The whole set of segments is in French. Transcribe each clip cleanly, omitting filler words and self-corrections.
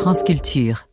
France Culture.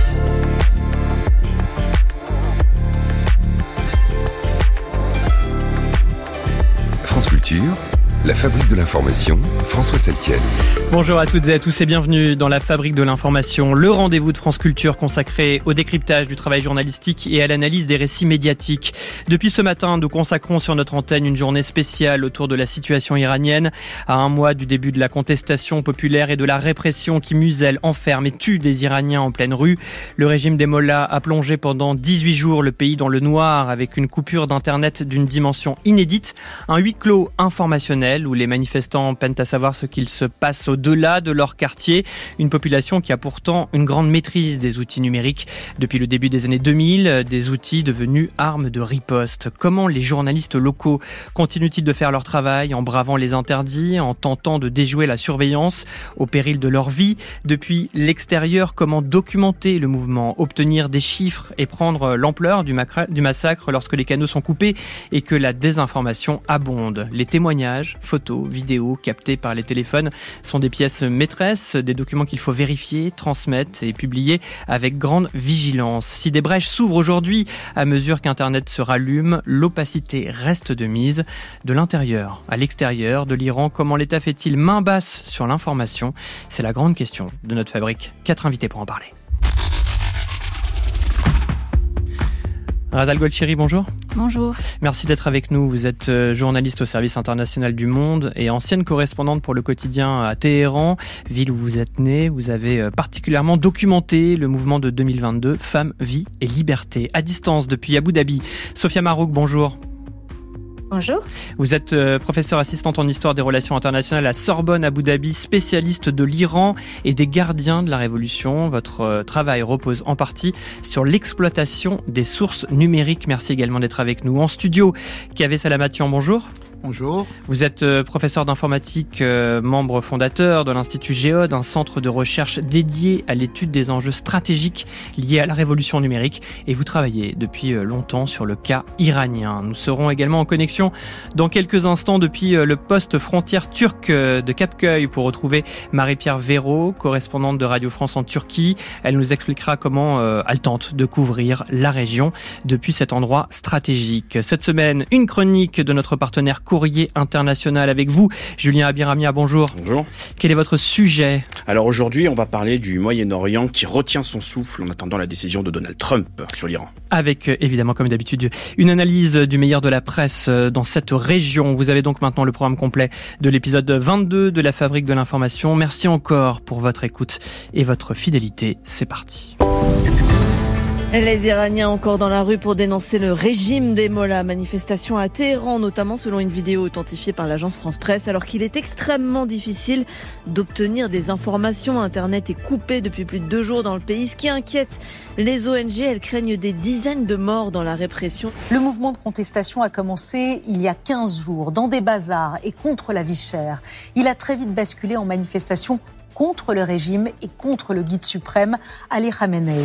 France Culture, la fabrique de l'information, François Saltiel. Bonjour à toutes et à tous et bienvenue dans la fabrique de l'information, le rendez-vous de France Culture consacré au décryptage du travail journalistique et à l'analyse des récits médiatiques. Depuis ce matin, nous consacrons sur notre antenne une journée spéciale autour de la situation iranienne. À un mois du début de la contestation populaire et de la répression qui muselle, enferme et tue des Iraniens en pleine rue, le régime des mollahs a plongé pendant 18 jours le pays dans le noir avec une coupure d'internet d'une dimension inédite, un huis clos informationnel où les manifestants peinent à savoir ce qu'il se passe au-delà de leur quartier. Une population qui a pourtant une grande maîtrise des outils numériques. Depuis le début des années 2000, des outils devenus armes de riposte. Comment les journalistes locaux continuent-ils de faire leur travail en bravant les interdits, en tentant de déjouer la surveillance au péril de leur vie? Depuis l'extérieur, comment documenter le mouvement, obtenir des chiffres et prendre l'ampleur du massacre lorsque les canaux sont coupés et que la désinformation abonde? Les témoignages, photos, vidéos captées par les téléphones sont des pièces maîtresses, des documents qu'il faut vérifier, transmettre et publier avec grande vigilance. Si des brèches s'ouvrent aujourd'hui à mesure qu'Internet se rallume, l'opacité reste de mise. De l'intérieur à l'extérieur de l'Iran, comment l'État fait-il main basse sur l'information? C'est la grande question de notre fabrique. 4 invités pour en parler. Razal Golchiri, bonjour. Bonjour. Merci d'être avec nous. Vous êtes journaliste au service international du Monde et ancienne correspondante pour le quotidien à Téhéran, ville où vous êtes née. Vous avez particulièrement documenté le mouvement de 2022, Femmes, Vie et Liberté. À distance depuis Abu Dhabi, Sophia Marouk, bonjour. Bonjour. Vous êtes professeure assistante en histoire des relations internationales à Sorbonne, Abu Dhabi, spécialiste de l'Iran et des gardiens de la révolution. Votre travail repose en partie sur l'exploitation des sources numériques. Merci également d'être avec nous. En studio, Kaveh Salamatian, bonjour. Bonjour. Vous êtes professeur d'informatique, membre fondateur de l'Institut Géode, un centre de recherche dédié à l'étude des enjeux stratégiques liés à la révolution numérique. Et vous travaillez depuis longtemps sur le cas iranien. Nous serons également en connexion dans quelques instants depuis le poste frontière turc de Kapköy pour retrouver Marie-Pierre Véraud, correspondante de Radio France en Turquie. Elle nous expliquera comment elle tente de couvrir la région depuis cet endroit stratégique. Cette semaine, une chronique de notre partenaire Courrier International avec vous. Julien Abiramia, bonjour. Bonjour. Quel est votre sujet? Alors aujourd'hui, on va parler du Moyen-Orient qui retient son souffle en attendant la décision de Donald Trump sur l'Iran. Avec évidemment, comme d'habitude, une analyse du meilleur de la presse dans cette région. Vous avez donc maintenant le programme complet de l'épisode 22 de la Fabrique de l'information. Merci encore pour votre écoute et votre fidélité. C'est parti. Les Iraniens encore dans la rue pour dénoncer le régime des mollahs. Manifestation à Téhéran, notamment selon une vidéo authentifiée par l'agence France Presse, alors qu'il est extrêmement difficile d'obtenir des informations. Internet est coupé depuis plus de 2 jours dans le pays. Ce qui inquiète les ONG, elles craignent des dizaines de morts dans la répression. Le mouvement de contestation a commencé il y a 15 jours dans des bazars et contre la vie chère. Il a très vite basculé en manifestation contre le régime et contre le guide suprême Ali Khamenei.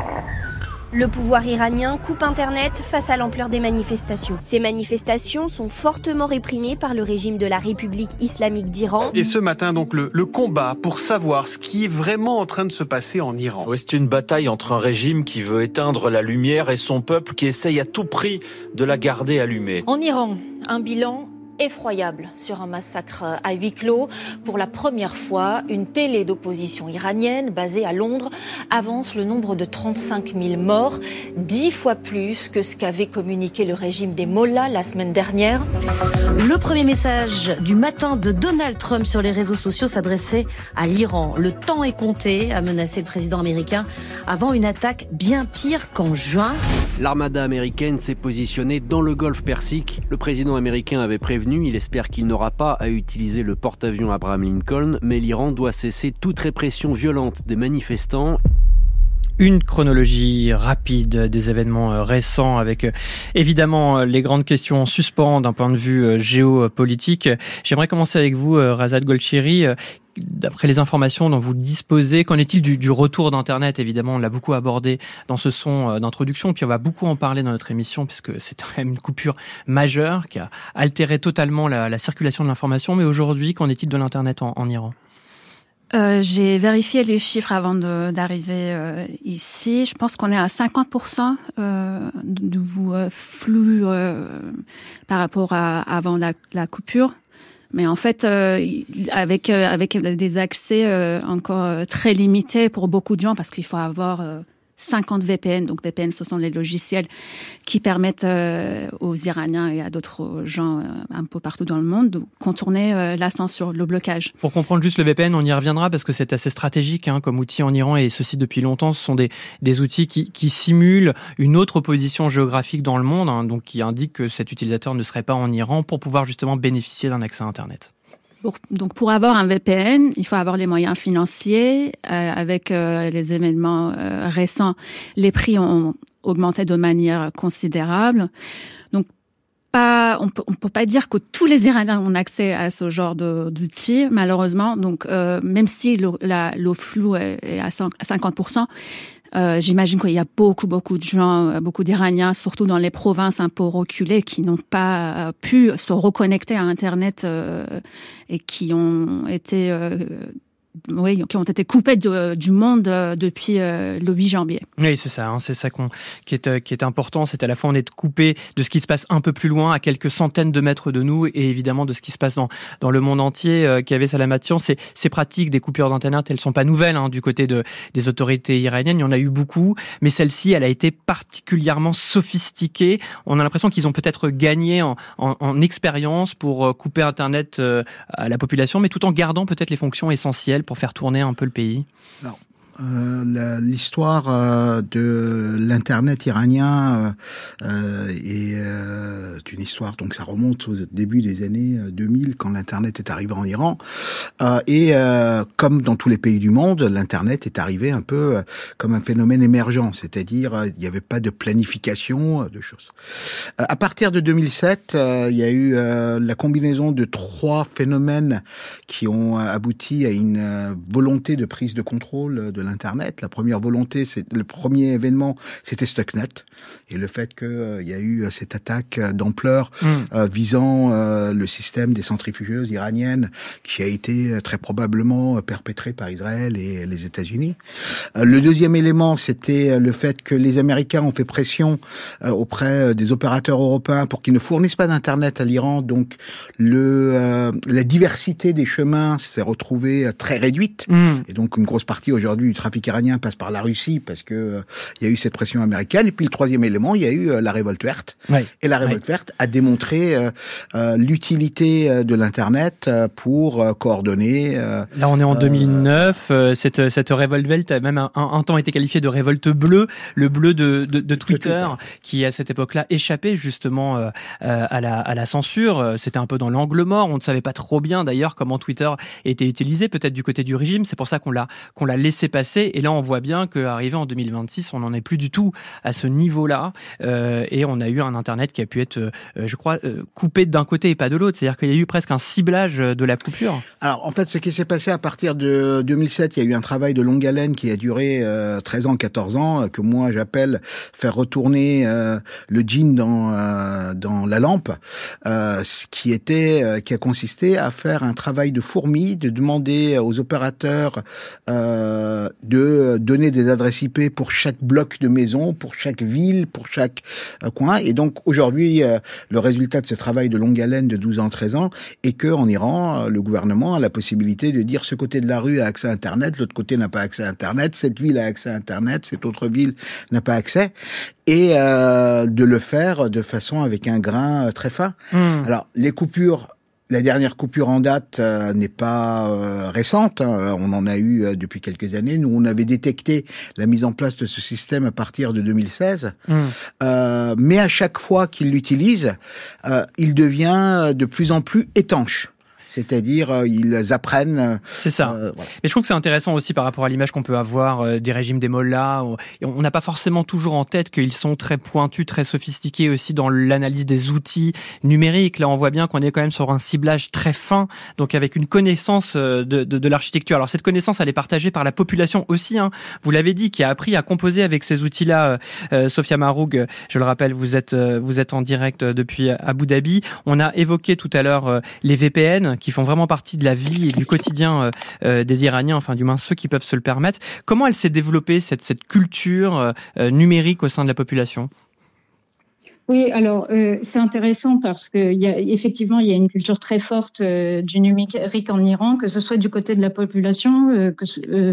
Le pouvoir iranien coupe Internet face à l'ampleur des manifestations. Ces manifestations sont fortement réprimées par le régime de la République islamique d'Iran. Et ce matin, donc, le combat pour savoir ce qui est vraiment en train de se passer en Iran. Oui, c'est une bataille entre un régime qui veut éteindre la lumière et son peuple qui essaye à tout prix de la garder allumée. En Iran, un bilan effroyable sur un massacre à huis clos. Pour la première fois, une télé d'opposition iranienne basée à Londres avance le nombre de 35 000 morts, 10 fois plus que ce qu'avait communiqué le régime des mollahs la semaine dernière. Le premier message du matin de Donald Trump sur les réseaux sociaux s'adressait à l'Iran. Le temps est compté, a menacé le président américain avant une attaque bien pire qu'en juin. L'armada américaine s'est positionnée dans le golfe Persique. Le président américain avait prévenu, il espère qu'il n'aura pas à utiliser le porte-avions Abraham Lincoln, mais l'Iran doit cesser toute répression violente des manifestants. Une chronologie rapide des événements récents avec évidemment les grandes questions en suspens d'un point de vue géopolitique. J'aimerais commencer avec vous, Razad Golchiri. D'après les informations dont vous disposez, qu'en est-il du retour d'Internet? Évidemment, on l'a beaucoup abordé dans ce son d'introduction, puis on va beaucoup en parler dans notre émission, puisque c'est quand même une coupure majeure qui a altéré totalement la circulation de l'information. Mais aujourd'hui, qu'en est-il de l'Internet en Iran? J'ai vérifié les chiffres avant d'arriver ici. Je pense qu'on est à 50% du flux par rapport à avant la coupure. Mais en fait, avec des accès encore très limités pour beaucoup de gens, parce qu'il faut avoir 50 VPN. Donc VPN, ce sont les logiciels qui permettent aux Iraniens et à d'autres gens un peu partout dans le monde de contourner la censure, le blocage. Pour comprendre juste le VPN, on y reviendra parce que c'est assez stratégique comme outil en Iran et ceci depuis longtemps. Ce sont des outils qui simulent une autre position géographique dans le monde, donc qui indiquent que cet utilisateur ne serait pas en Iran pour pouvoir justement bénéficier d'un accès à Internet. Donc pour avoir un VPN, il faut avoir les moyens financiers. Avec les événements récents, les prix ont augmenté de manière considérable. Donc on peut pas dire que tous les Iraniens ont accès à ce genre d'outils, malheureusement. Donc même si le flou est à 50%, j'imagine qu'il y a beaucoup de gens, beaucoup d'Iraniens, surtout dans les provinces un peu reculées, qui n'ont pas pu se reconnecter à Internet et qui ont été coupés du monde depuis le 8 janvier. Oui, c'est ça. C'est ça qui est important. C'est à la fois on est coupé de ce qui se passe un peu plus loin, à quelques centaines de mètres de nous, et évidemment de ce qui se passe dans le monde entier. Qu'avait Salamatian, ces pratiques des coupures d'Internet, elles sont pas nouvelles du côté des autorités iraniennes. Il y en a eu beaucoup, mais celle-ci, elle a été particulièrement sophistiquée. On a l'impression qu'ils ont peut-être gagné en expérience pour couper Internet à la population, mais tout en gardant peut-être les fonctions essentielles pour faire tourner un peu le pays. Alors, l'histoire de l'Internet iranien est une histoire, donc ça remonte au début des années 2000, quand l'Internet est arrivé en Iran. Et comme dans tous les pays du monde, l'Internet est arrivé un peu comme un phénomène émergent, c'est-à-dire il n'y avait pas de planification de choses. À partir de 2007, il y a eu la combinaison de 3 phénomènes qui ont abouti à une volonté de prise de contrôle de l'Internet. La première volonté, le premier événement, c'était Stuxnet. Et le fait qu'il y a eu cette attaque d'ampleur visant le système des centrifugeuses iraniennes qui a été très probablement perpétré par Israël et les États-Unis. Le deuxième élément, c'était le fait que les Américains ont fait pression auprès des opérateurs européens pour qu'ils ne fournissent pas d'Internet à l'Iran. Donc, la diversité des chemins s'est retrouvée très réduite. Et donc, une grosse partie aujourd'hui du trafic iranien passe par la Russie parce que il y a eu cette pression américaine. Et puis le troisième élément, il y a eu la révolte verte. Et la révolte verte a démontré l'utilité de l'Internet pour coordonner. Là, on est en 2009. Cette révolte verte a même un temps été qualifiée de révolte bleue, le bleu de Twitter, qui à cette époque-là échappait justement à la censure. C'était un peu dans l'angle mort. On ne savait pas trop bien d'ailleurs comment Twitter était utilisé, peut-être du côté du régime. C'est pour ça qu'on l'a laissé passer. Et là, on voit bien qu'arrivé en 2026, on n'en est plus du tout à ce niveau-là. Et on a eu un Internet qui a pu être, je crois, coupé d'un côté et pas de l'autre. C'est-à-dire qu'il y a eu presque un ciblage de la coupure. Alors, en fait, ce qui s'est passé à partir de 2007, il y a eu un travail de longue haleine qui a duré 13 ans, 14 ans, que moi j'appelle faire retourner le djinn dans la lampe, ce qui a consisté à faire un travail de fourmi, de demander aux opérateurs de donner des adresses IP pour chaque bloc de maison, pour chaque ville, pour chaque coin. Et donc aujourd'hui, le résultat de ce travail de longue haleine de 12 ans, 13 ans est que en Iran, le gouvernement a la possibilité de dire ce côté de la rue a accès à Internet, l'autre côté n'a pas accès à Internet, cette ville a accès à Internet, cette autre ville n'a pas accès. Et de le faire de façon avec un grain très fin. Alors, les coupures, la dernière coupure en date n'est pas récente, on en a eu depuis quelques années. Nous, on avait détecté la mise en place de ce système à partir de 2016. Mais à chaque fois qu'ils l'utilisent, il devient de plus en plus étanche. C'est-à-dire, ils apprennent... C'est ça. Voilà. Mais je trouve que c'est intéressant aussi par rapport à l'image qu'on peut avoir des régimes des mollahs. On n'a pas forcément toujours en tête qu'ils sont très pointus, très sophistiqués aussi dans l'analyse des outils numériques. Là, on voit bien qu'on est quand même sur un ciblage très fin, donc avec une connaissance de l'architecture. Alors, cette connaissance, elle est partagée par la population aussi. Vous l'avez dit, qui a appris à composer avec ces outils-là. Sophia Maroug, je le rappelle, vous êtes en direct depuis Abu Dhabi. On a évoqué tout à l'heure les VPN, qui font vraiment partie de la vie et du quotidien des Iraniens, enfin du moins ceux qui peuvent se le permettre. Comment elle s'est développée, cette culture numérique au sein de la population ? Oui, alors c'est intéressant parce que il y a une culture très forte du numérique en Iran, que ce soit du côté de la population, que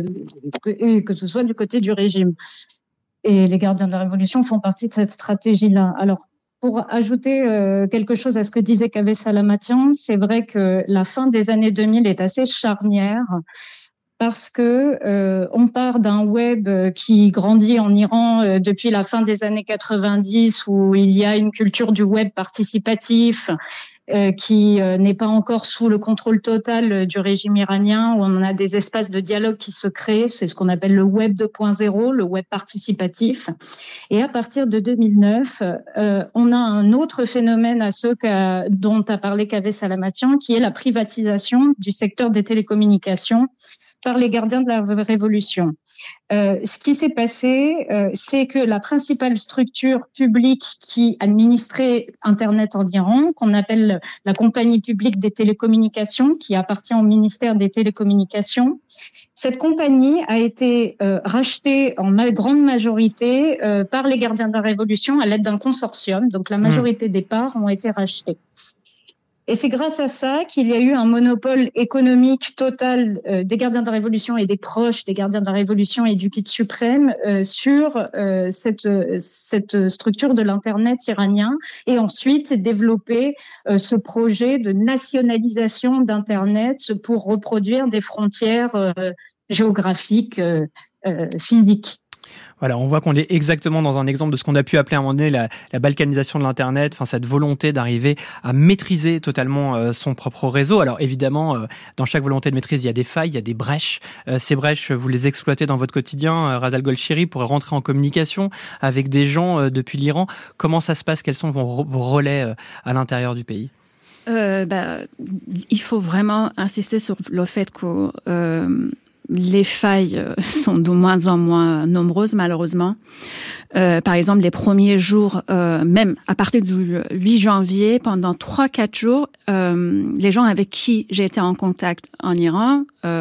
ce soit du côté du régime. Et les gardiens de la révolution font partie de cette stratégie-là. Alors, pour ajouter quelque chose à ce que disait Kaveh Salamatian, c'est vrai que la fin des années 2000 est assez charnière parce que on part d'un web qui grandit en Iran depuis la fin des années 90, où il y a une culture du web participatif qui n'est pas encore sous le contrôle total du régime iranien, où on a des espaces de dialogue qui se créent. C'est ce qu'on appelle le web 2.0, le web participatif. Et à partir de 2009, on a un autre phénomène à dont a parlé Kaveh Salamatian, qui est la privatisation du secteur des télécommunications par les gardiens de la révolution. Ce qui s'est passé, c'est que la principale structure publique qui administrait Internet en Iran, qu'on appelle la compagnie publique des télécommunications, qui appartient au ministère des télécommunications, cette compagnie a été rachetée en grande majorité par les gardiens de la révolution à l'aide d'un consortium. Donc la majorité des parts ont été rachetées. Et c'est grâce à ça qu'il y a eu un monopole économique total des gardiens de la Révolution et des proches des gardiens de la Révolution et du Guide suprême sur cette structure de l'Internet iranien, et ensuite développer ce projet de nationalisation d'Internet pour reproduire des frontières géographiques physiques. Voilà, on voit qu'on est exactement dans un exemple de ce qu'on a pu appeler à un moment donné la balkanisation de l'Internet, enfin cette volonté d'arriver à maîtriser totalement son propre réseau. Alors évidemment, dans chaque volonté de maîtrise, il y a des failles, il y a des brèches. Ces brèches, vous les exploitez dans votre quotidien. Razal Golshiri, pour rentrer en communication avec des gens depuis l'Iran. Comment ça se passe ? Quels sont vos relais à l'intérieur du pays ? Il faut vraiment insister sur le fait que les failles sont de moins en moins nombreuses, malheureusement. Par exemple, les premiers jours, même à partir du 8 janvier, pendant 3-4 jours, les gens avec qui j'ai été en contact en Iran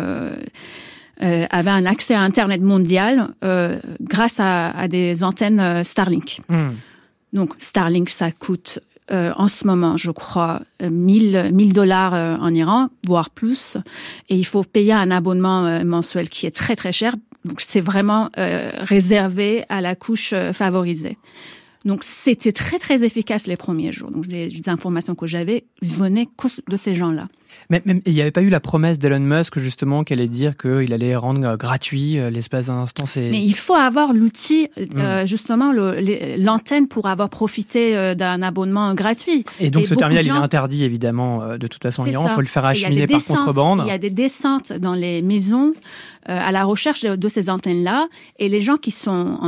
avaient un accès à Internet mondial grâce à des antennes Starlink. Donc, Starlink, ça coûte en ce moment, je crois, $1,000 en Iran, voire plus. Et il faut payer un abonnement mensuel qui est très, très cher. Donc, c'est vraiment réservé à la couche favorisée. Donc, c'était très, très efficace les premiers jours. Donc, les informations que j'avais venaient de ces gens-là. Mais il n'y avait pas eu la promesse d'Elon Musk, justement, qu'elle allait dire qu'il allait rendre gratuit l'espace d'un instant. Mais il faut avoir l'outil, justement, l'antenne pour avoir profité d'un abonnement gratuit. Et donc, ce terminal, il est interdit, évidemment, de toute façon en Iran. Il faut le faire acheminer par contrebande. Il y a des descentes dans les maisons à la recherche de ces antennes-là. Et les gens qui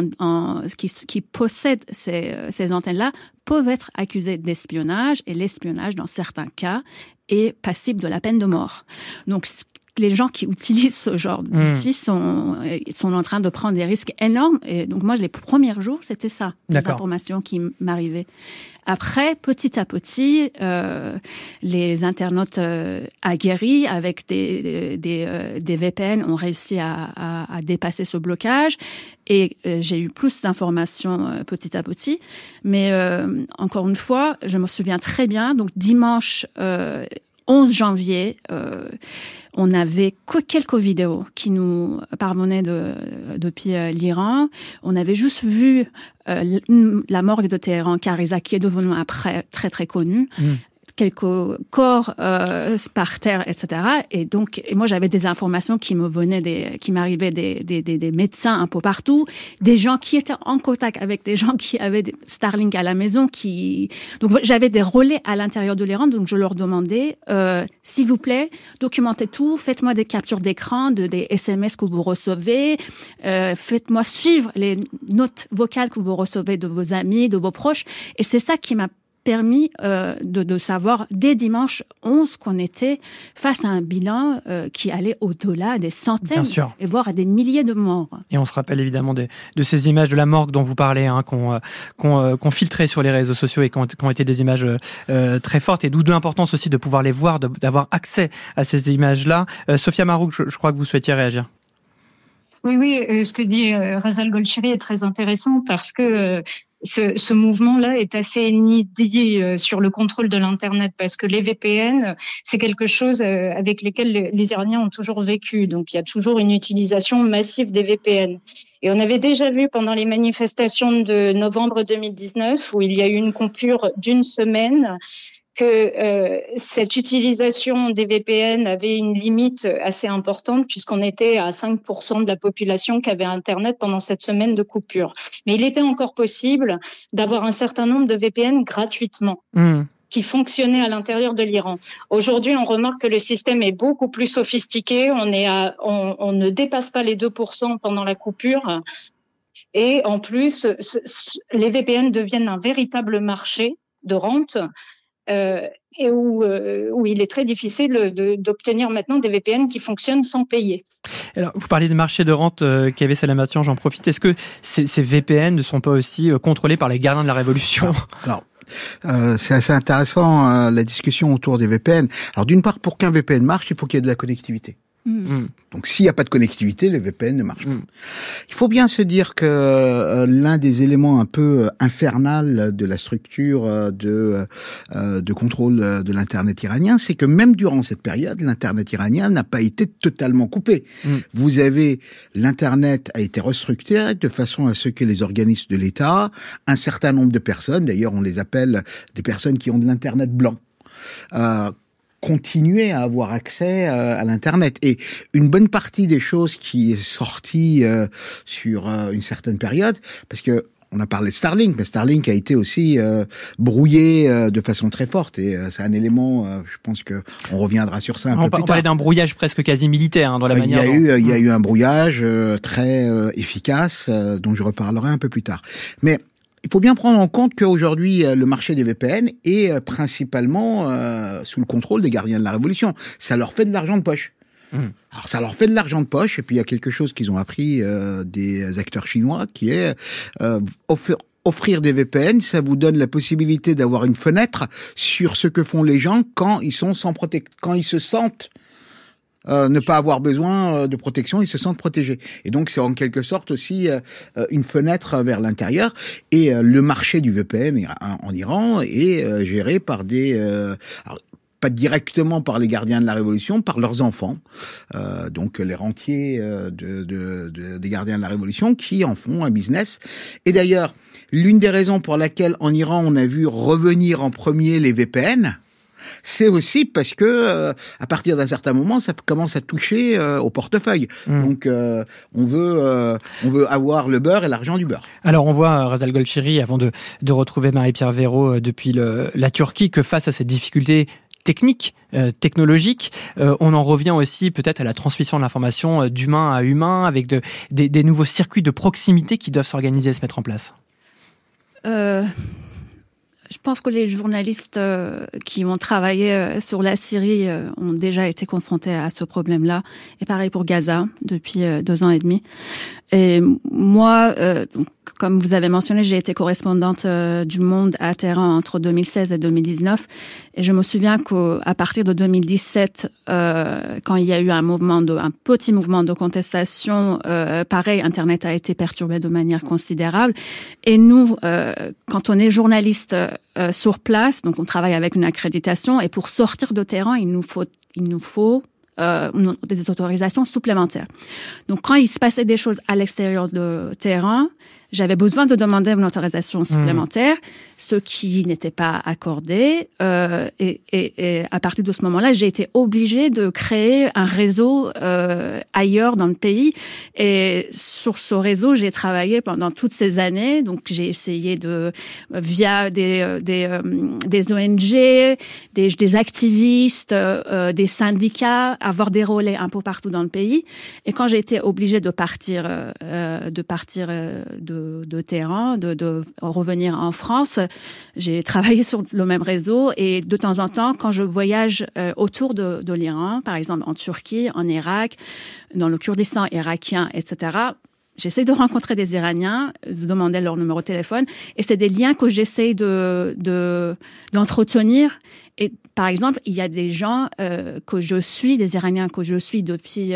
possèdent ces antennes-là peuvent être accusés d'espionnage, et l'espionnage, dans certains cas, est passible de la peine de mort. Donc, les gens qui utilisent ce genre d'outils sont en train de prendre des risques énormes. Et donc, moi, les premiers jours, c'était ça, les informations qui m'arrivaient. Après, petit à petit, les internautes aguerris avec des VPN ont réussi à dépasser ce blocage, et j'ai eu plus d'informations petit à petit. Mais encore une fois, je me souviens très bien, donc dimanche 11 janvier, on n'avait que quelques vidéos qui nous parvenaient depuis l'Iran. On avait juste vu la morgue de Téhéran, Kariza, qui est devenue après très très connue. Quelques corps par terre, etc. Et moi, j'avais des informations qui m'arrivaient des médecins un peu partout, des gens qui étaient en contact avec des gens qui avaient des Starlink à la maison, donc j'avais des relais à l'intérieur de l'Iran. Donc je leur demandais, s'il vous plaît, documentez tout, faites-moi des captures d'écran des SMS que vous recevez, faites-moi suivre les notes vocales que vous recevez de vos amis, de vos proches. Et c'est ça qui m'a permis de savoir dès dimanche 11 qu'on était face à un bilan qui allait au-delà des centaines et voire à des milliers de morts. Et on se rappelle évidemment de ces images de la morgue dont vous parlez, qu'on filtrait sur les réseaux sociaux et qui ont été des images très fortes, et d'où de l'importance aussi de pouvoir les voir, d'avoir accès à ces images-là. Sophia Marouk, je crois que vous souhaitiez réagir. Oui, ce que dit Razal Golshiri est très intéressant parce que ce mouvement-là est assez inédit sur le contrôle de l'Internet, parce que les VPN, c'est quelque chose avec lesquels les Iraniens ont toujours vécu. Donc, il y a toujours une utilisation massive des VPN. Et on avait déjà vu pendant les manifestations de novembre 2019, où il y a eu une coupure d'une semaine, que cette utilisation des VPN avait une limite assez importante, puisqu'on était à 5% de la population qui avait Internet pendant cette semaine de coupure. Mais il était encore possible d'avoir un certain nombre de VPN gratuitement. Qui fonctionnaient à l'intérieur de l'Iran. Aujourd'hui, on remarque que le système est beaucoup plus sophistiqué. On ne dépasse pas les 2% pendant la coupure. Et en plus, les VPN deviennent un véritable marché de rente. Et où il est très difficile d'obtenir maintenant des VPN qui fonctionnent sans payer. Alors, vous parlez de marché de rente qu'avait Salam Abtian, j'en profite. Est-ce que ces VPN ne sont pas aussi contrôlés par les gardiens de la Révolution ? Alors, c'est assez intéressant la discussion autour des VPN. Alors d'une part, pour qu'un VPN marche, il faut qu'il y ait de la connectivité. Donc s'il n'y a pas de connectivité, le VPN ne marche pas. Il faut bien se dire que l'un des éléments un peu infernal de la structure de contrôle de l'Internet iranien, c'est que même durant cette période, l'Internet iranien n'a pas été totalement coupé. Vous avez, l'Internet a été restructuré de façon à ce que les organismes de l'État, un certain nombre de personnes, d'ailleurs on les appelle des personnes qui ont de l'Internet blanc, continuer à avoir accès à l'Internet. Et une bonne partie des choses qui est sortie sur une certaine période, parce que on a parlé de Starlink, mais Starlink a été aussi brouillé de façon très forte, et c'est un élément, je pense que on reviendra sur ça un peu plus tard. On parlait d'un brouillage presque quasi militaire dans la manière il y a eu un brouillage très efficace, dont je reparlerai un peu plus tard. Mais il faut bien prendre en compte qu'aujourd'hui, le marché des VPN est principalement sous le contrôle des gardiens de la Révolution. Ça leur fait de l'argent de poche. Alors ça leur fait de l'argent de poche, et puis il y a quelque chose qu'ils ont appris des acteurs chinois, qui est offrir des VPN, ça vous donne la possibilité d'avoir une fenêtre sur ce que font les gens quand ils sont quand ils se sentent ne pas avoir besoin de protection, ils se sentent protégés. Et donc, c'est en quelque sorte aussi une fenêtre vers l'intérieur. Et le marché du VPN en Iran est géré par alors, pas directement par les gardiens de la Révolution, par leurs enfants. Donc, les rentiers des gardiens de la Révolution qui en font un business. Et d'ailleurs, l'une des raisons pour laquelle en Iran, on a vu revenir en premier les VPN, c'est aussi parce que à partir d'un certain moment, ça commence à toucher au portefeuille. Donc on veut avoir le beurre et l'argent du beurre. Alors on voit, Razal Golshiri, avant de retrouver Marie-Pierre Véraud depuis la Turquie, que face à cette difficulté technique, technologique, on en revient aussi peut-être à la transmission de l'information d'humain à humain, avec des nouveaux circuits de proximité qui doivent s'organiser et se mettre en place. Je pense que les journalistes qui ont travaillé sur la Syrie ont déjà été confrontés à ce problème-là. Et pareil pour Gaza, depuis 2 ans et demi. Et moi, comme vous avez mentionné, j'ai été correspondante du Monde à Téhéran entre 2016 et 2019. Et je me souviens qu'à partir de 2017, quand il y a eu un petit mouvement de contestation, pareil, Internet a été perturbé de manière considérable. Et nous, quand on est journaliste sur place, donc on travaille avec une accréditation, et pour sortir de Téhéran, il nous faut des autorisations supplémentaires. Donc, quand il se passait des choses à l'extérieur de Téhéran, j'avais besoin de demander une autorisation supplémentaire, ce qui n'était pas accordé. Et à partir de ce moment-là, j'ai été obligée de créer un réseau ailleurs dans le pays. Et sur ce réseau, j'ai travaillé pendant toutes ces années. Donc, j'ai essayé via des ONG, des activistes, des syndicats, avoir des relais un peu partout dans le pays. Et quand j'ai été obligée de partir de Téhéran, de revenir en France, j'ai travaillé sur le même réseau et de temps en temps, quand je voyage autour de l'Iran, par exemple en Turquie, en Irak, dans le Kurdistan irakien, etc., j'essaie de rencontrer des Iraniens, de demander leur numéro de téléphone, et c'est des liens que j'essaie d'entretenir. Et par exemple, il y a des gens que je suis, des Iraniens que je suis depuis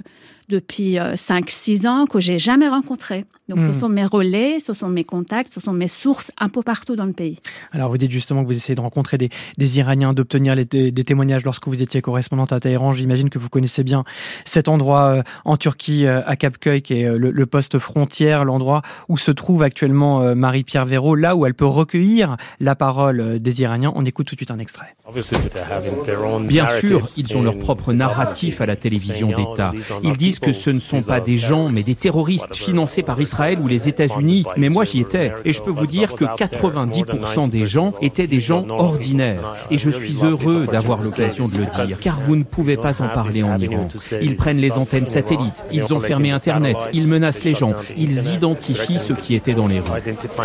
5-6 ans, que j'ai jamais rencontrés. Donc, ce sont mes relais, ce sont mes contacts, ce sont mes sources un peu partout dans le pays. Alors, vous dites justement que vous essayez de rencontrer des Iraniens, d'obtenir des témoignages lorsque vous étiez correspondante à Téhéran. J'imagine que vous connaissez bien cet endroit en Turquie, à Kapköy, qui est le poste frontière, l'endroit où se trouve actuellement Marie-Pierre Véraud, là où elle peut recueillir la parole des Iraniens. On écoute tout de suite un extrait. Bien sûr, ils ont leur propre narratif à la télévision d'État. Ils disent que ce ne sont pas des gens, mais des terroristes financés par Israël ou les États-Unis. Mais moi, j'y étais. Et je peux vous dire que 90% des gens étaient des gens ordinaires. Et je suis heureux d'avoir l'occasion de le dire, car vous ne pouvez pas en parler en Iran. Ils prennent les antennes satellites, ils ont fermé Internet, ils menacent les gens, ils identifient ceux qui étaient dans les rues.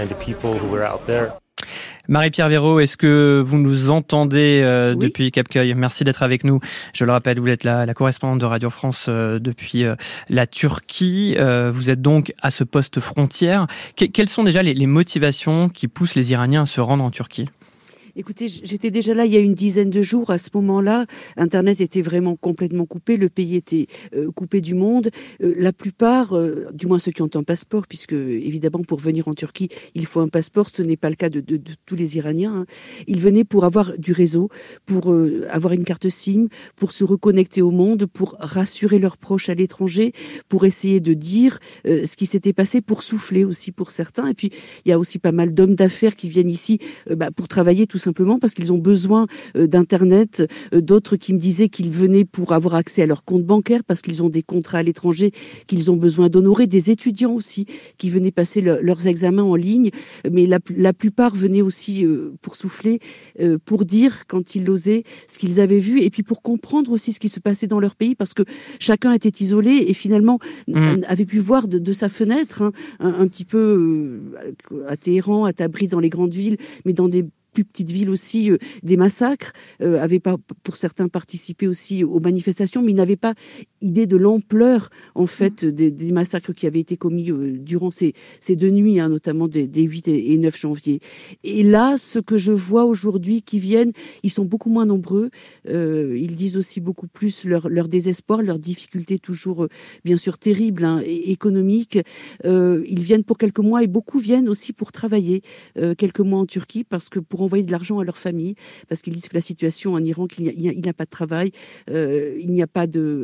Marie-Pierre Véraud, est-ce que vous nous entendez depuis Kapköy ? Merci d'être avec nous. Je le rappelle, vous êtes la correspondante de Radio France depuis la Turquie. Vous êtes donc à ce poste frontière. Quelles sont déjà les motivations qui poussent les Iraniens à se rendre en Turquie ? Écoutez, j'étais déjà là il y a une dizaine de jours. À ce moment-là, Internet était vraiment complètement coupé. Le pays était coupé du monde. La plupart, du moins ceux qui ont un passeport, puisque évidemment pour venir en Turquie, il faut un passeport. Ce n'est pas le cas de tous les Iraniens. Ils venaient pour avoir du réseau, pour avoir une carte SIM, pour se reconnecter au monde, pour rassurer leurs proches à l'étranger, pour essayer de dire ce qui s'était passé, pour souffler aussi pour certains. Et puis, il y a aussi pas mal d'hommes d'affaires qui viennent ici pour travailler tout simplement parce qu'ils ont besoin d'Internet. D'autres qui me disaient qu'ils venaient pour avoir accès à leur compte bancaire parce qu'ils ont des contrats à l'étranger qu'ils ont besoin d'honorer. Des étudiants aussi qui venaient passer leurs examens en ligne. Mais la plupart venaient aussi pour souffler, pour dire quand ils l'osaient ce qu'ils avaient vu et puis pour comprendre aussi ce qui se passait dans leur pays parce que chacun était isolé et finalement avait pu voir de sa fenêtre un petit peu à Téhéran, à Tabriz, dans les grandes villes, mais dans des plus petites villes aussi, des massacres, avaient pas, pour certains, participé aussi aux manifestations, mais ils n'avaient pas idée de l'ampleur, en fait, des massacres qui avaient été commis durant ces 2 nuits, notamment des 8 et 9 janvier. Et là, ce que je vois aujourd'hui qui viennent, ils sont beaucoup moins nombreux, ils disent aussi beaucoup plus leur désespoir, leurs difficultés toujours, bien sûr, terribles, économiques. Ils viennent pour quelques mois et beaucoup viennent aussi pour travailler quelques mois en Turquie, parce que pour envoyer de l'argent à leur famille, parce qu'ils disent que la situation en Iran, qu'il n'y a pas de travail, il n'y a pas de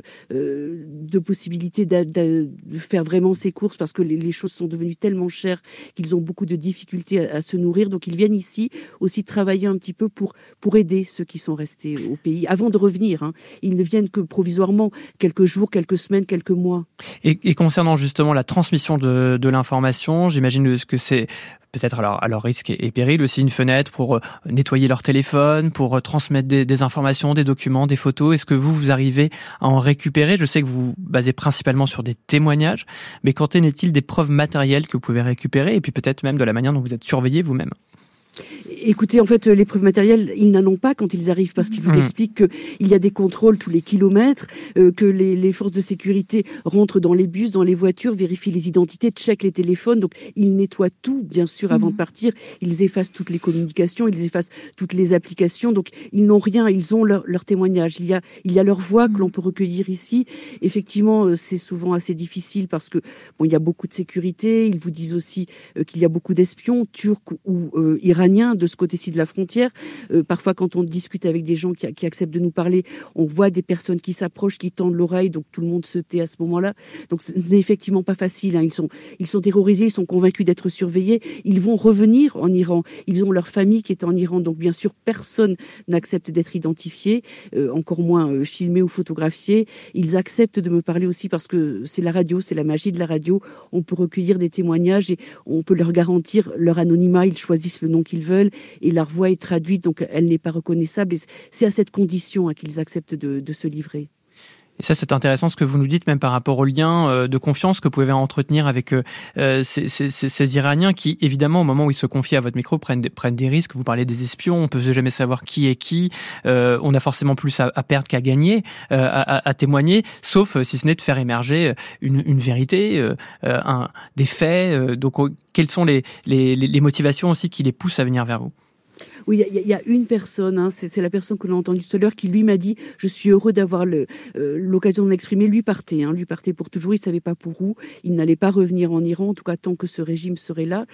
possibilité de faire vraiment ses courses, parce que les choses sont devenues tellement chères qu'ils ont beaucoup de difficultés à se nourrir. Donc ils viennent ici aussi travailler un petit peu pour aider ceux qui sont restés au pays, avant de revenir. Ils ne viennent que provisoirement, quelques jours, quelques semaines, quelques mois. Et concernant justement la transmission de l'information, j'imagine que c'est peut-être à leur risque et péril aussi une fenêtre pour nettoyer leur téléphone, pour transmettre des informations, des documents, des photos. Est-ce que vous arrivez à en récupérer ? Je sais que vous vous basez principalement sur des témoignages, mais qu'en est-il des preuves matérielles que vous pouvez récupérer et puis peut-être même de la manière dont vous êtes surveillé vous-même ? Écoutez, en fait, les preuves matérielles, ils n'en ont pas quand ils arrivent, parce qu'ils vous expliquent qu'il y a des contrôles tous les kilomètres, que les forces de sécurité rentrent dans les bus, dans les voitures, vérifient les identités, checkent les téléphones. Donc, ils nettoient tout, bien sûr, avant de partir. Ils effacent toutes les communications, ils effacent toutes les applications. Donc, ils n'ont rien, ils ont leur témoignage. Il y a leur voix que l'on peut recueillir ici. Effectivement, c'est souvent assez difficile parce que, il y a beaucoup de sécurité. Ils vous disent aussi qu'il y a beaucoup d'espions, turcs ou iraniens, de ce côté-ci de la frontière. Parfois, quand on discute avec des gens qui acceptent de nous parler, on voit des personnes qui s'approchent, qui tendent l'oreille, donc tout le monde se tait à ce moment-là. Donc, ce n'est effectivement pas facile. Ils sont terrorisés, ils sont convaincus d'être surveillés. Ils vont revenir en Iran. Ils ont leur famille qui est en Iran, donc bien sûr, personne n'accepte d'être identifié, encore moins filmé ou photographié. Ils acceptent de me parler aussi parce que c'est la radio, c'est la magie de la radio. On peut recueillir des témoignages et on peut leur garantir leur anonymat. Ils choisissent le nom qu'ils veulent et leur voix est traduite, donc elle n'est pas reconnaissable. Et c'est à cette condition qu'ils acceptent de se livrer. Et ça, c'est intéressant ce que vous nous dites, même par rapport au lien de confiance que vous pouvez entretenir avec ces Iraniens qui, évidemment, au moment où ils se confient à votre micro, prennent des risques. Vous parlez des espions, on ne peut jamais savoir qui est qui. On a forcément plus à perdre qu'à gagner, à témoigner, sauf si ce n'est de faire émerger une vérité, des faits. Donc, quelles sont les motivations aussi qui les poussent à venir vers vous ? Oui, il y a une personne, c'est la personne que l'on a entendue tout à l'heure, qui lui m'a dit « Je suis heureux d'avoir l'occasion de m'exprimer ». Lui partait pour toujours, il ne savait pas pour où, il n'allait pas revenir en Iran, en tout cas tant que ce régime serait là.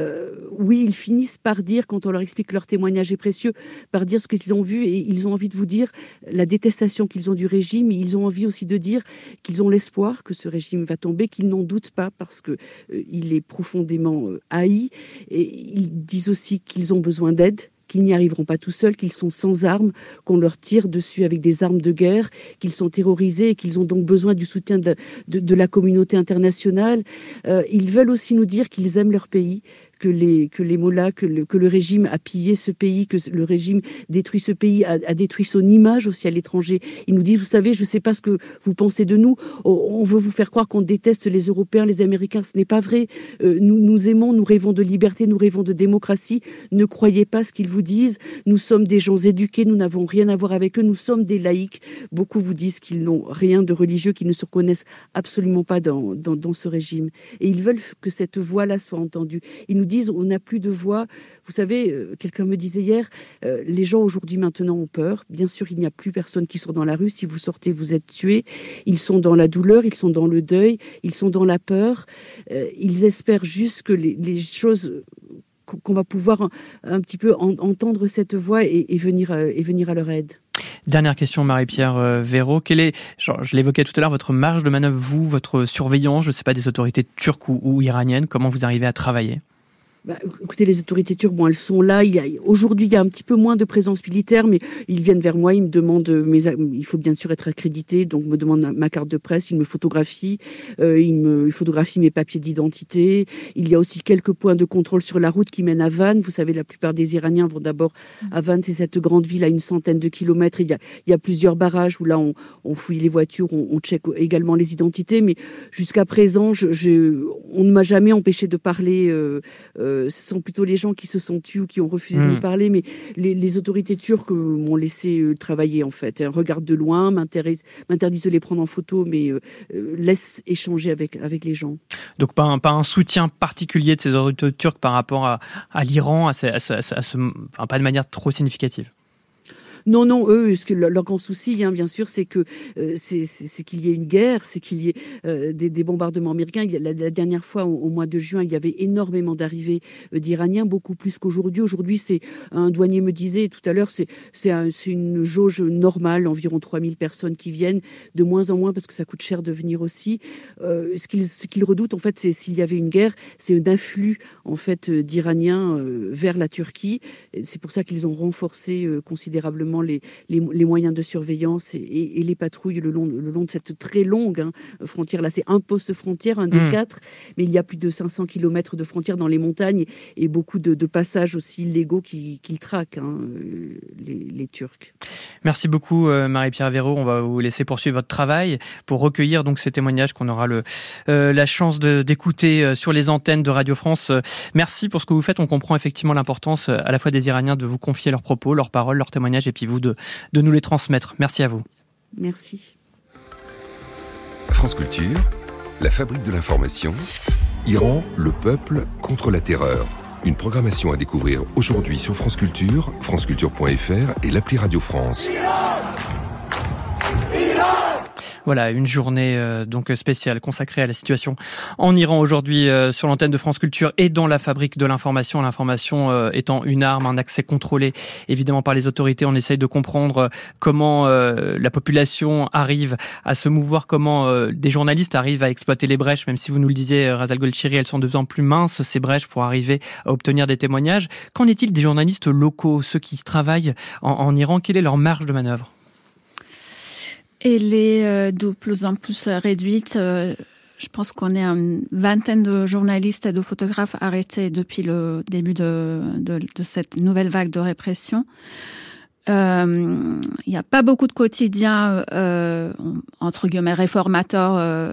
Oui, ils finissent par dire, quand on leur explique que leur témoignage est précieux, par dire ce qu'ils ont vu, et ils ont envie de vous dire la détestation qu'ils ont du régime, et ils ont envie aussi de dire qu'ils ont l'espoir que ce régime va tomber, qu'ils n'en doutent pas parce que il est profondément haï, et ils disent aussi qu'ils ont besoin d'aide, qu'ils n'y arriveront pas tout seuls, qu'ils sont sans armes, qu'on leur tire dessus avec des armes de guerre, qu'ils sont terrorisés et qu'ils ont donc besoin du soutien de la communauté internationale. Ils veulent aussi nous dire qu'ils aiment leur pays, que les mollahs, que le régime a pillé ce pays, que le régime détruit ce pays, a détruit son image aussi à l'étranger. Ils nous disent, vous savez, je ne sais pas ce que vous pensez de nous, on veut vous faire croire qu'on déteste les Européens, les Américains, ce n'est pas vrai. Nous aimons, nous rêvons de liberté, nous rêvons de démocratie, ne croyez pas ce qu'ils vous disent, nous sommes des gens éduqués, nous n'avons rien à voir avec eux, nous sommes des laïcs. Beaucoup vous disent qu'ils n'ont rien de religieux, qu'ils ne se reconnaissent absolument pas dans ce régime. Et ils veulent que cette voix-là soit entendue. Ils nous disent, on n'a plus de voix. Vous savez, quelqu'un me disait hier, les gens aujourd'hui maintenant ont peur. Bien sûr, il n'y a plus personne qui sort dans la rue. Si vous sortez, vous êtes tués. Ils sont dans la douleur, ils sont dans le deuil, ils sont dans la peur. Ils espèrent juste que les choses, qu'on va pouvoir un petit peu entendre cette voix et venir à leur aide. Dernière question, Marie-Pierre Véraud. Quelle est, je l'évoquais tout à l'heure, votre marge de manœuvre, votre surveillance, je ne sais pas, des autorités turques ou iraniennes, comment vous arrivez à travailler ? Écoutez, les autorités turques, elles sont là. Aujourd'hui, il y a un petit peu moins de présence militaire, mais ils viennent vers moi, ils me demandent, il faut bien sûr être accrédité, donc me demandent ma carte de presse, ils me photographient, ils photographient mes papiers d'identité. Il y a aussi quelques points de contrôle sur la route qui mènent à Van. Vous savez, la plupart des Iraniens vont d'abord à Van, c'est cette grande ville à 100 kilomètres. Il y a plusieurs barrages où là, on fouille les voitures, on check également les identités, mais jusqu'à présent, on ne m'a jamais empêché de parler. Ce sont plutôt les gens qui se sont tus ou qui ont refusé de me parler, mais les autorités turques m'ont laissé travailler en fait. Elles regardent de loin, m'interdisent de les prendre en photo, mais laissent échanger avec les gens. Donc pas un soutien particulier de ces autorités turques par rapport à l'Iran, pas de manière trop significative. Non, eux, leur grand souci, bien sûr, c'est que c'est qu'il y ait une guerre, c'est qu'il y ait des bombardements américains. La dernière fois, au mois de juin, il y avait énormément d'arrivées d'Iraniens, beaucoup plus qu'aujourd'hui. Aujourd'hui, un douanier me disait tout à l'heure, c'est une jauge normale, environ 3000 personnes qui viennent, de moins en moins parce que ça coûte cher de venir aussi. Ce qu'ils redoutent, en fait, c'est s'il y avait une guerre, c'est un afflux en fait d'Iraniens vers la Turquie. C'est pour ça qu'ils ont renforcé considérablement les moyens de surveillance et les patrouilles le long de cette très longue frontière. Là, c'est un poste frontière, un des 4, mais il y a plus de 500 kilomètres de frontière dans les montagnes et beaucoup de passages aussi illégaux qu'ils traquent, les Turcs. Merci beaucoup, Marie-Pierre Véraud. On va vous laisser poursuivre votre travail pour recueillir donc ces témoignages qu'on aura la chance d'écouter sur les antennes de Radio France. Merci pour ce que vous faites. On comprend effectivement l'importance à la fois des Iraniens de vous confier leurs propos, leurs paroles, leurs témoignages et puis vous de nous les transmettre. Merci à vous. Merci. France Culture, la fabrique de l'information. Iran, le peuple contre la terreur. Une programmation à découvrir aujourd'hui sur France Culture, franceculture.fr et l'appli Radio France. Voilà, une journée donc spéciale consacrée à la situation en Iran aujourd'hui sur l'antenne de France Culture et dans la fabrique de l'information. L'information étant une arme, un accès contrôlé évidemment par les autorités. On essaye de comprendre comment la population arrive à se mouvoir, comment des journalistes arrivent à exploiter les brèches, même si vous nous le disiez, Razal Golchiri, elles sont de plus en plus minces, ces brèches, pour arriver à obtenir des témoignages. Qu'en est-il des journalistes locaux, ceux qui travaillent en Iran? Quelle est leur marge de manœuvre? Elle est de plus en plus réduite. Je pense qu'on est une vingtaine de journalistes et de photographes arrêtés depuis le début de cette nouvelle vague de répression. Il n'y a pas beaucoup de quotidiens, entre guillemets, réformateurs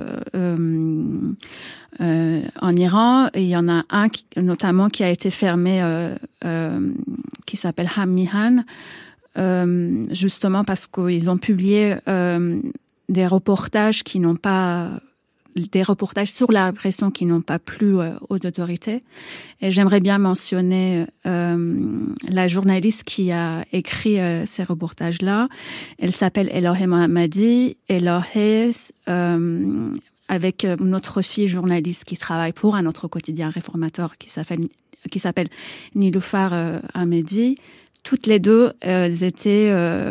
en Iran. Et il y en a un notamment qui a été fermé, qui s'appelle Ham-Mihan, justement parce qu'ils ont publié des reportages sur la répression qui n'ont pas plu aux autorités. Et j'aimerais bien mentionner la journaliste qui a écrit ces reportages-là. Elle s'appelle Elohé Mohammadi. Elohé, avec une autre fille journaliste qui travaille pour un autre quotidien réformateur qui s'appelle Niloufar Ahmedi. Toutes les deux, elles étaient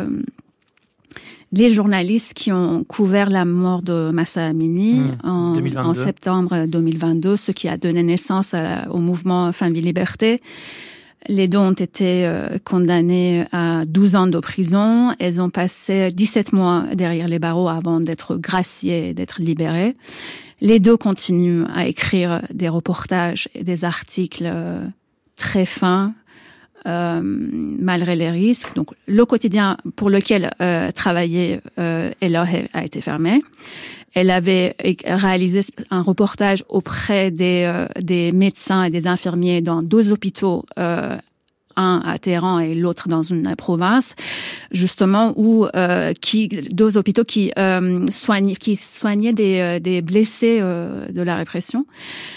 les journalistes qui ont couvert la mort de Mahsa Amini en septembre 2022, ce qui a donné naissance au mouvement Fin Vie Liberté. Les deux ont été condamnées à 12 ans de prison. Elles ont passé 17 mois derrière les barreaux avant d'être graciées et d'être libérées. Les deux continuent à écrire des reportages et des articles très fins, malgré les risques. Donc, le quotidien pour lequel travaillait Elohé a été fermé. Elle avait réalisé un reportage auprès des médecins et des infirmiers dans 2 hôpitaux, un à Téhéran et l'autre dans une province, justement où 2 hôpitaux qui soignaient des blessés de la répression.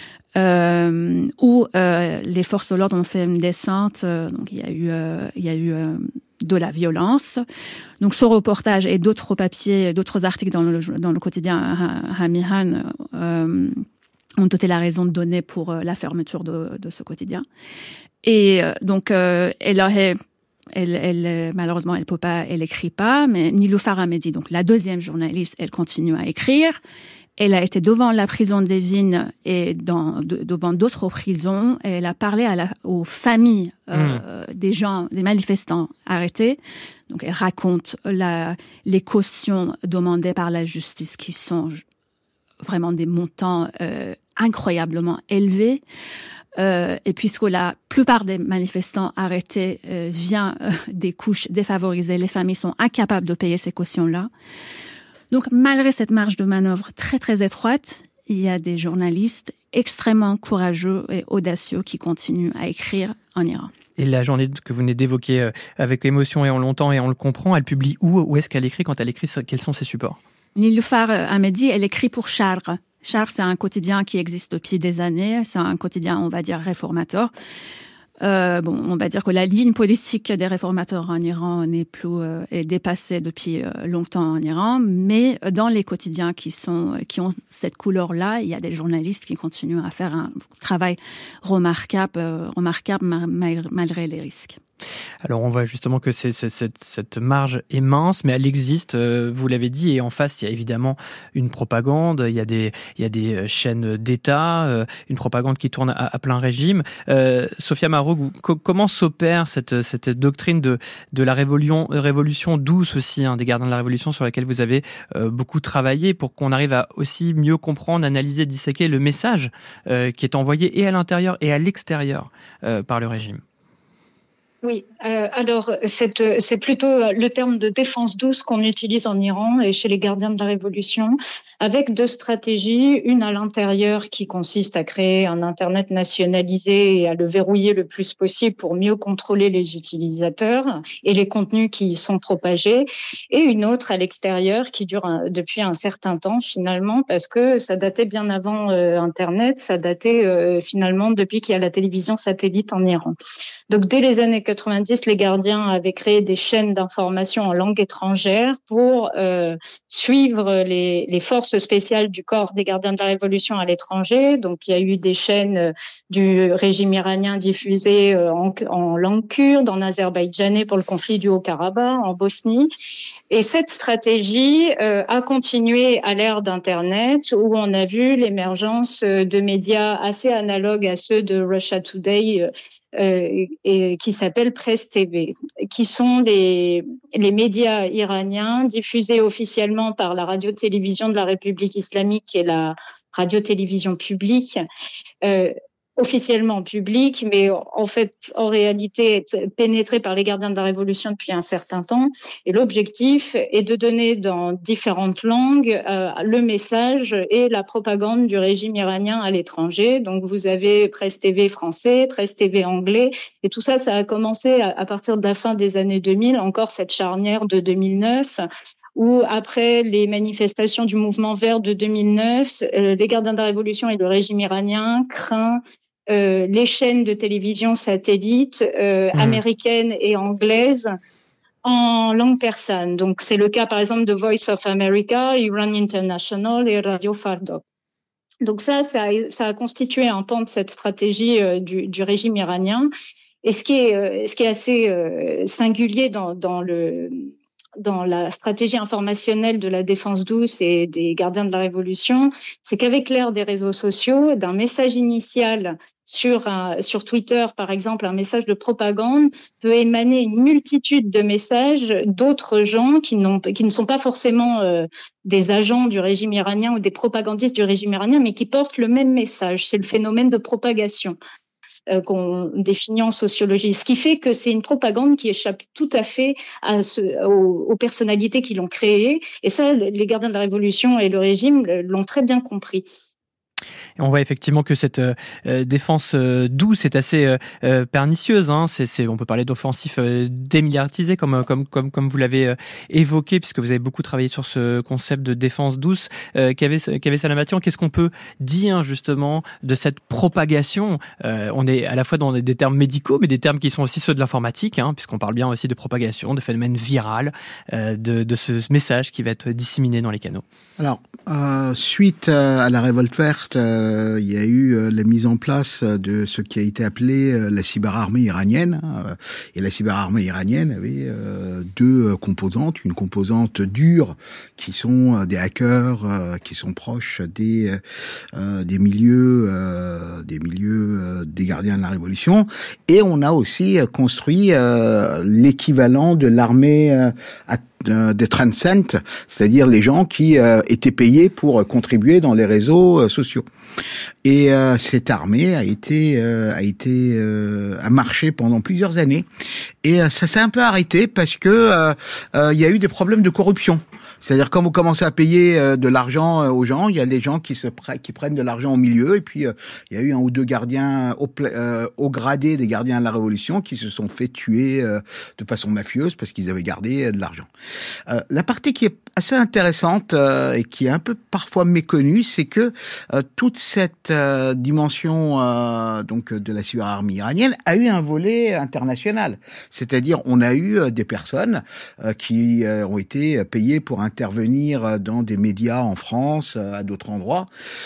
Où les forces de l'ordre ont fait une descente, donc il y a eu de la violence. Donc ce reportage et d'autres papiers, d'autres articles dans le quotidien Ham-Mihan ont été la raison de donner pour la fermeture de ce quotidien. Et donc elle malheureusement elle peut pas, elle écrit pas, mais Niloufar Ahmedi, donc la deuxième journaliste, elle continue à écrire. Elle a été devant la prison d'Evin et devant d'autres prisons. Et elle a parlé aux familles des manifestants arrêtés. Donc, elle raconte les cautions demandées par la justice qui sont vraiment des montants incroyablement élevés. Et puisque la plupart des manifestants arrêtés viennent des couches défavorisées, les familles sont incapables de payer ces cautions-là. Donc, malgré cette marge de manœuvre très, très étroite, il y a des journalistes extrêmement courageux et audacieux qui continuent à écrire en Iran. Et la journée que vous venez d'évoquer avec émotion et en longtemps et on le comprend, elle publie où? Où est-ce qu'elle écrit? Quand elle écrit, quels sont ses supports? Niloufar Ahmedi, elle écrit pour Charr. Charr, c'est un quotidien qui existe depuis des années. C'est un quotidien, on va dire, réformateur. On va dire que la ligne politique des réformateurs en Iran est dépassée depuis longtemps en Iran, mais dans les quotidiens qui ont cette couleur-là, il y a des journalistes qui continuent à faire un travail remarquable malgré les risques. Alors on voit justement que cette marge est mince, mais elle existe, vous l'avez dit, et en face il y a évidemment une propagande, il y a des chaînes d'État, une propagande qui tourne à plein régime. Sophia Mahroug, comment s'opère cette doctrine de la révolution douce aussi, des gardiens de la révolution, sur laquelle vous avez beaucoup travaillé, pour qu'on arrive à aussi mieux comprendre, analyser, disséquer le message qui est envoyé et à l'intérieur et à l'extérieur par le régime? Oui, alors c'est plutôt le terme de défense douce qu'on utilise en Iran et chez les gardiens de la révolution, avec 2 stratégies, une à l'intérieur qui consiste à créer un Internet nationalisé et à le verrouiller le plus possible pour mieux contrôler les utilisateurs et les contenus qui y sont propagés, et une autre à l'extérieur qui dure depuis un certain temps finalement, parce que ça datait bien avant Internet, ça datait finalement depuis qu'il y a la télévision satellite en Iran. Donc dès les années 90, les gardiens avaient créé des chaînes d'information en langue étrangère pour suivre les forces spéciales du corps des gardiens de la révolution à l'étranger. Donc, il y a eu des chaînes du régime iranien diffusées en langue kurde, en azerbaïdjanais pour le conflit du Haut-Karabakh, en Bosnie. Et cette stratégie a continué à l'ère d'Internet, où on a vu l'émergence de médias assez analogues à ceux de Russia Today, et qui s'appellent Press TV, qui sont les médias iraniens diffusés officiellement par la radio-télévision de la République islamique et la radio-télévision publique, officiellement public, mais en fait, en réalité, est pénétré par les gardiens de la Révolution depuis un certain temps. Et l'objectif est de donner dans différentes langues le message et la propagande du régime iranien à l'étranger. Donc, vous avez Presse TV français, Presse TV anglais, et tout ça, ça a commencé à partir de la fin des années 2000, encore cette charnière de 2009, où après les manifestations du mouvement vert de 2009, les gardiens de la Révolution et le régime iranien craignent les chaînes de télévision satellites américaines et anglaises en langue persane. Donc, c'est le cas, par exemple, de Voice of America, Iran International et Radio Fardo. Donc ça a constitué un pan de cette stratégie du régime iranien. Et ce qui est assez singulier dans la stratégie informationnelle de la défense douce et des gardiens de la Révolution, c'est qu'avec l'ère des réseaux sociaux, d'un message initial sur Twitter, par exemple, un message de propagande peut émaner une multitude de messages d'autres gens qui ne sont pas forcément des agents du régime iranien ou des propagandistes du régime iranien, mais qui portent le même message. C'est le phénomène de propagation qu'on définit en sociologie. Ce qui fait que c'est une propagande qui échappe tout à fait aux personnalités qui l'ont créée. Et ça, les gardiens de la Révolution et le régime l'ont très bien compris. Et on voit effectivement que cette défense douce est assez pernicieuse. Hein. On peut parler d'offensif démilitarisé, comme vous l'avez évoqué, puisque vous avez beaucoup travaillé sur ce concept de défense douce. Kaveh Salamatian, qu'est-ce qu'on peut dire justement de cette propagation ? On est à la fois dans des termes médicaux, mais des termes qui sont aussi ceux de l'informatique, hein, puisqu'on parle bien aussi de propagation, de phénomène viral, de ce message qui va être disséminé dans les canaux. Alors, suite à la révolte verte, il y a eu la mise en place de ce qui a été appelé la cyberarmée iranienne. Et la cyberarmée iranienne avait deux composantes. Une composante dure, qui sont des hackers qui sont proches des milieux des gardiens de la Révolution. Et on a aussi construit l'équivalent de l'armée des Transcend, c'est-à-dire les gens qui étaient payés pour contribuer dans les réseaux sociaux. Et cette armée a marché pendant plusieurs années. Et ça s'est un peu arrêté parce que il y a eu des problèmes de corruption. C'est-à-dire quand vous commencez à payer de l'argent aux gens, il y a des gens qui prennent de l'argent au milieu, et puis il y a eu un ou deux gardiens haut gradés des gardiens de la Révolution qui se sont fait tuer de façon mafieuse parce qu'ils avaient gardé de l'argent. La partie qui est assez intéressante et qui est un peu parfois méconnue, c'est que toute cette dimension donc de la cyberarmée iranienne a eu un volet international. C'est-à-dire on a eu des personnes qui ont été payées pour intervenir dans des médias en France, à d'autres endroits.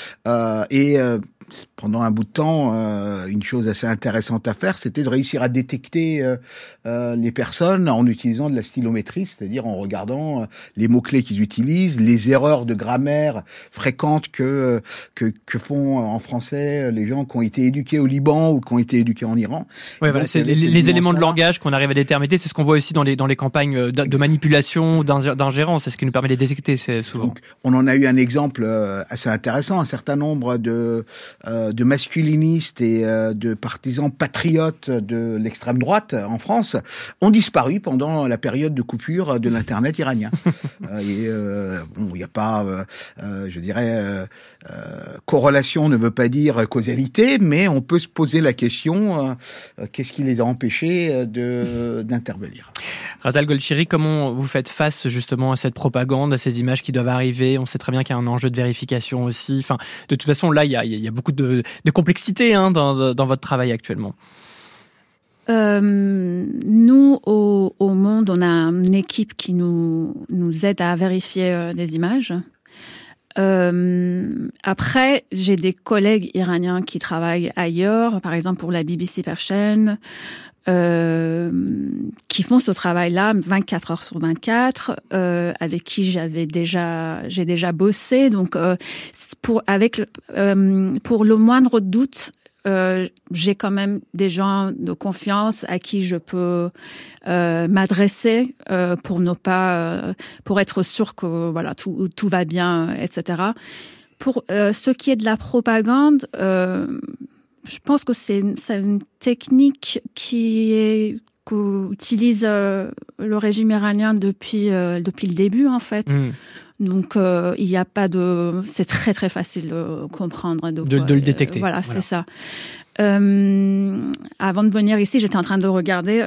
Pendant un bout de temps, une chose assez intéressante à faire, c'était de réussir à détecter les personnes en utilisant de la stylométrie, c'est-à-dire en regardant les mots-clés qu'ils utilisent, les erreurs de grammaire fréquentes que font en français les gens qui ont été éduqués au Liban ou qui ont été éduqués en Iran. Ouais, voilà, c'est les éléments de langage qu'on arrive à déterminer, c'est ce qu'on voit aussi dans les campagnes de manipulation, d'ingérence, c'est ce qui nous permet de les détecter souvent. Donc, on en a eu un exemple assez intéressant, un certain nombre de masculinistes et de partisans patriotes de l'extrême droite en France ont disparu pendant la période de coupure de l'Internet iranien. Il n'y a pas, je dirais, corrélation ne veut pas dire causalité, mais on peut se poser la question, qu'est-ce qui les a empêchés d'intervenir ? Razal Golshiri, comment vous faites face justement à cette propagande, à ces images qui doivent arriver ? On sait très bien qu'il y a un enjeu de vérification aussi. Enfin, de toute façon, là, il y a beaucoup de complexité dans votre travail actuellement. Nous, au Monde, on a une équipe qui nous aide à vérifier des images. Après, j'ai des collègues iraniens qui travaillent ailleurs, par exemple pour la BBC Persian, qui font ce travail-là 24 heures sur 24, avec qui j'ai déjà bossé. Donc, pour le moindre doute, j'ai quand même des gens de confiance à qui je peux m'adresser pour être sûr que voilà tout va bien, etc. Pour ce qui est de la propagande, Je pense que c'est une technique qu'utilise le régime iranien depuis le début, en fait. Donc, il n'y a pas c'est très, très facile de comprendre. De le détecter. Voilà, c'est ça. Avant de venir ici, j'étais en train de regarder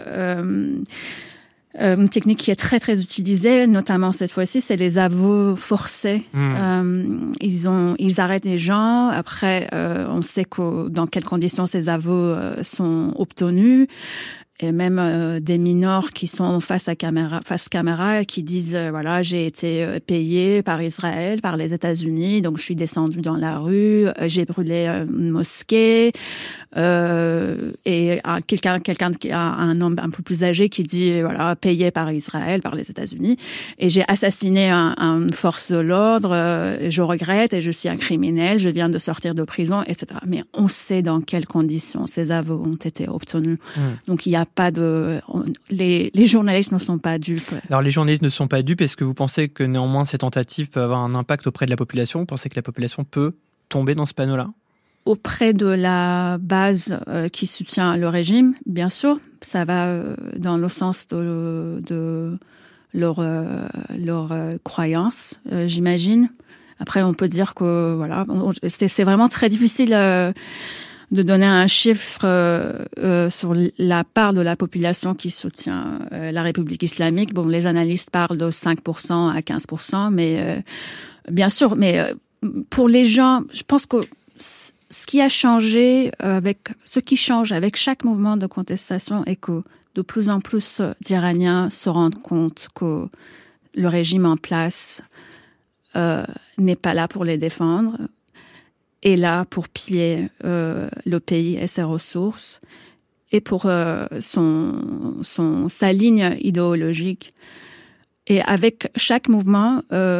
une technique qui est très, très utilisée, notamment cette fois-ci, c'est les aveux forcés. Ils arrêtent les gens. Après, on sait dans quelles conditions ces aveux sont obtenus. Et même des mineurs qui sont face caméra et qui disent voilà, j'ai été payé par Israël, par les États-Unis, donc je suis descendu dans la rue, j'ai brûlé une mosquée, et quelqu'un qui a un homme un peu plus âgé qui dit voilà, payé par Israël, par les États-Unis, et j'ai assassiné une force de l'ordre, je regrette et je suis un criminel, je viens de sortir de prison, etc. Mais on sait dans quelles conditions ces aveux ont été obtenus. Donc il y a pas les journalistes ne sont pas dupes. Alors les journalistes ne sont pas dupes. Est-ce que vous pensez que néanmoins ces tentatives peuvent avoir un impact auprès de la population ? Vous pensez que la population peut tomber dans ce panneau-là ? Auprès de la base qui soutient le régime, bien sûr, ça va dans le sens de leur croyance, j'imagine. Après, on peut dire que voilà, c'est vraiment très difficile de donner un chiffre sur la part de la population qui soutient la République islamique. Bon, les analystes parlent de 5% à 15%, mais bien sûr, mais pour les gens, je pense que ce qui change avec chaque mouvement de contestation est que de plus en plus d'Iraniens se rendent compte que le régime en place n'est pas là pour les défendre, est là pour piller le pays et ses ressources, et pour sa ligne idéologique. Et avec chaque mouvement,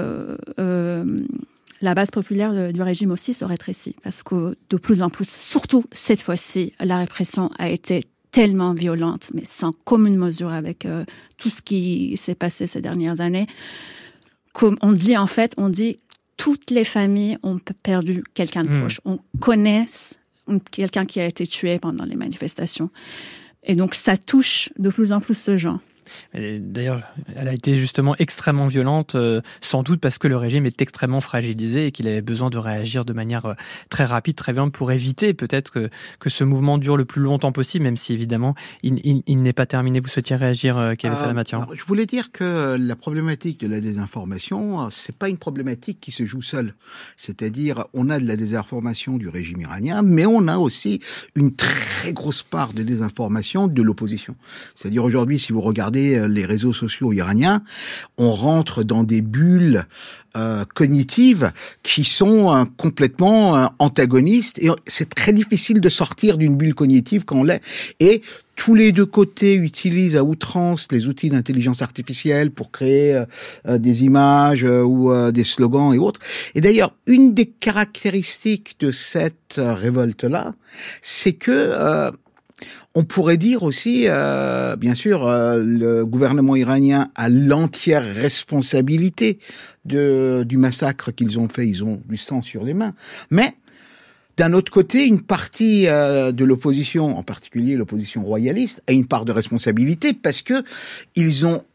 la base populaire du régime aussi se rétrécit, parce que de plus en plus, surtout cette fois-ci, la répression a été tellement violente, mais sans commune mesure avec tout ce qui s'est passé ces dernières années. Comme on dit, toutes les familles ont perdu quelqu'un de proche. On connaît quelqu'un qui a été tué pendant les manifestations. Et donc, ça touche de plus en plus de gens. D'ailleurs, elle a été justement extrêmement violente, sans doute parce que le régime est extrêmement fragilisé et qu'il avait besoin de réagir de manière très rapide, très violente, pour éviter peut-être que ce mouvement dure le plus longtemps possible, même si évidemment il n'est pas terminé. Vous souhaitiez réagir, Kaveh Salamatian ? Je voulais dire que la problématique de la désinformation, c'est pas une problématique qui se joue seule. C'est-à-dire, on a de la désinformation du régime iranien, mais on a aussi une très grosse part de désinformation de l'opposition. C'est-à-dire aujourd'hui, si vous regardez les réseaux sociaux iraniens, on rentre dans des bulles cognitives qui sont complètement antagonistes, et c'est très difficile de sortir d'une bulle cognitive quand on l'est. Et tous les deux côtés utilisent à outrance les outils d'intelligence artificielle pour créer des images ou des slogans et autres. Et d'ailleurs, une des caractéristiques de cette révolte-là, c'est que on pourrait dire aussi, bien sûr, le gouvernement iranien a l'entière responsabilité du massacre qu'ils ont fait. Ils ont du sang sur les mains. Mais d'un autre côté, une partie de l'opposition, en particulier l'opposition royaliste, a une part de responsabilité parce que ils ont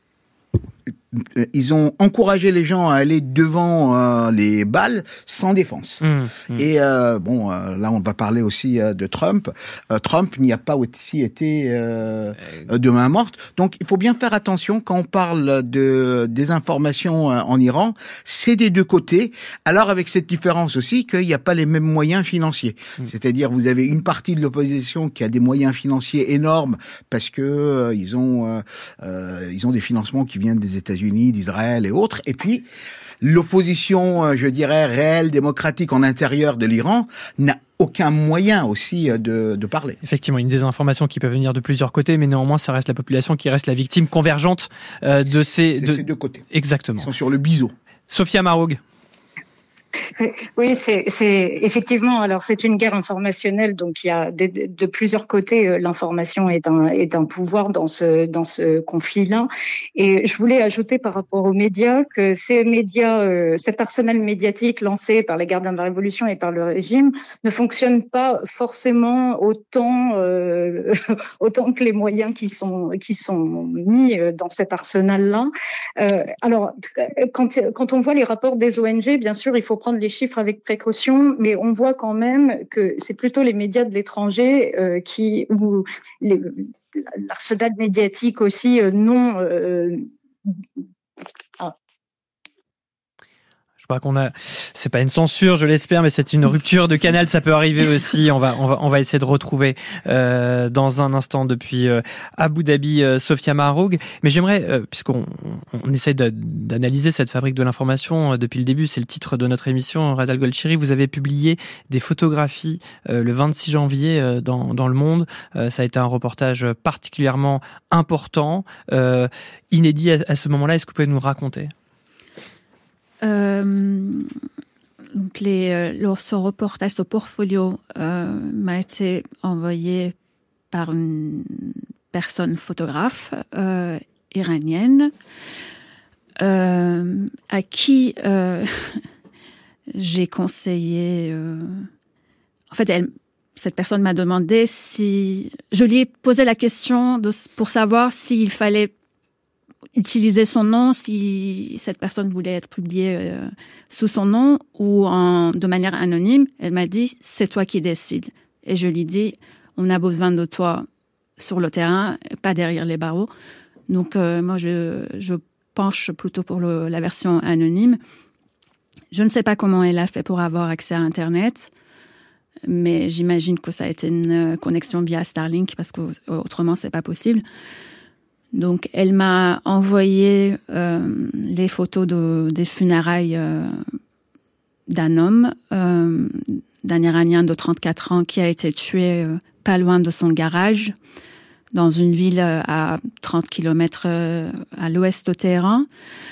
encouragé les gens à aller devant les balles sans défense. Et là, on va parler aussi de Trump. Trump n'y a pas aussi été de main morte. Donc, il faut bien faire attention quand on parle de désinformation en Iran. C'est des deux côtés. Alors, avec cette différence aussi qu'il n'y a pas les mêmes moyens financiers. C'est-à-dire, vous avez une partie de l'opposition qui a des moyens financiers énormes parce que ils ont des financements qui viennent des États-Unis, d'Israël et autres. Et puis, l'opposition, je dirais, réelle, démocratique en intérieur de l'Iran n'a aucun moyen aussi de parler. Effectivement, une désinformation qui peut venir de plusieurs côtés, mais néanmoins, ça reste la population qui reste la victime convergente de ces deux côtés. Exactement. Ils sont sur le biseau. Sophia Maroug. Oui, c'est effectivement. Alors, c'est une guerre informationnelle, donc il y a de plusieurs côtés. L'information est un pouvoir dans ce conflit-là. Et je voulais ajouter par rapport aux médias que ces médias, cet arsenal médiatique lancé par les gardiens de la Révolution et par le régime, ne fonctionne pas forcément autant que les moyens qui sont mis dans cet arsenal-là. Alors, quand on voit les rapports des ONG, bien sûr, il faut prendre les chiffres avec précaution, mais on voit quand même que c'est plutôt les médias de l'étranger où l'arsenal médiatique aussi c'est pas une censure, je l'espère, mais c'est une rupture de canal, ça peut arriver aussi. On va essayer de retrouver dans un instant depuis Abu Dhabi Sophia Maharoug. Mais j'aimerais, puisqu'on essaie d'analyser cette fabrique de l'information depuis le début, c'est le titre de notre émission, Rad Al-Golshiri, vous avez publié des photographies le 26 janvier dans Le Monde. Ça a été un reportage particulièrement important, inédit à ce moment-là. Est-ce que vous pouvez nous raconter ? Donc ce reportage, ce portfolio m'a été envoyé par une personne photographe iranienne à qui j'ai conseillé. En fait, cette personne m'a demandé si je lui ai posé la question pour savoir s'il fallait utiliser son nom, si cette personne voulait être publiée sous son nom ou de manière anonyme. Elle m'a dit, c'est toi qui décides. Et je lui dis, on a besoin de toi sur le terrain, pas derrière les barreaux. Donc moi, je penche plutôt pour la version anonyme. Je ne sais pas comment elle a fait pour avoir accès à Internet, mais j'imagine que ça a été une connexion via Starlink, parce qu'autrement, c'est pas possible. Donc, elle m'a envoyé les photos des funérailles d'un homme, d'un Iranien de 34 ans qui a été tué pas loin de son garage, dans une ville à 30 km à l'ouest de Téhéran.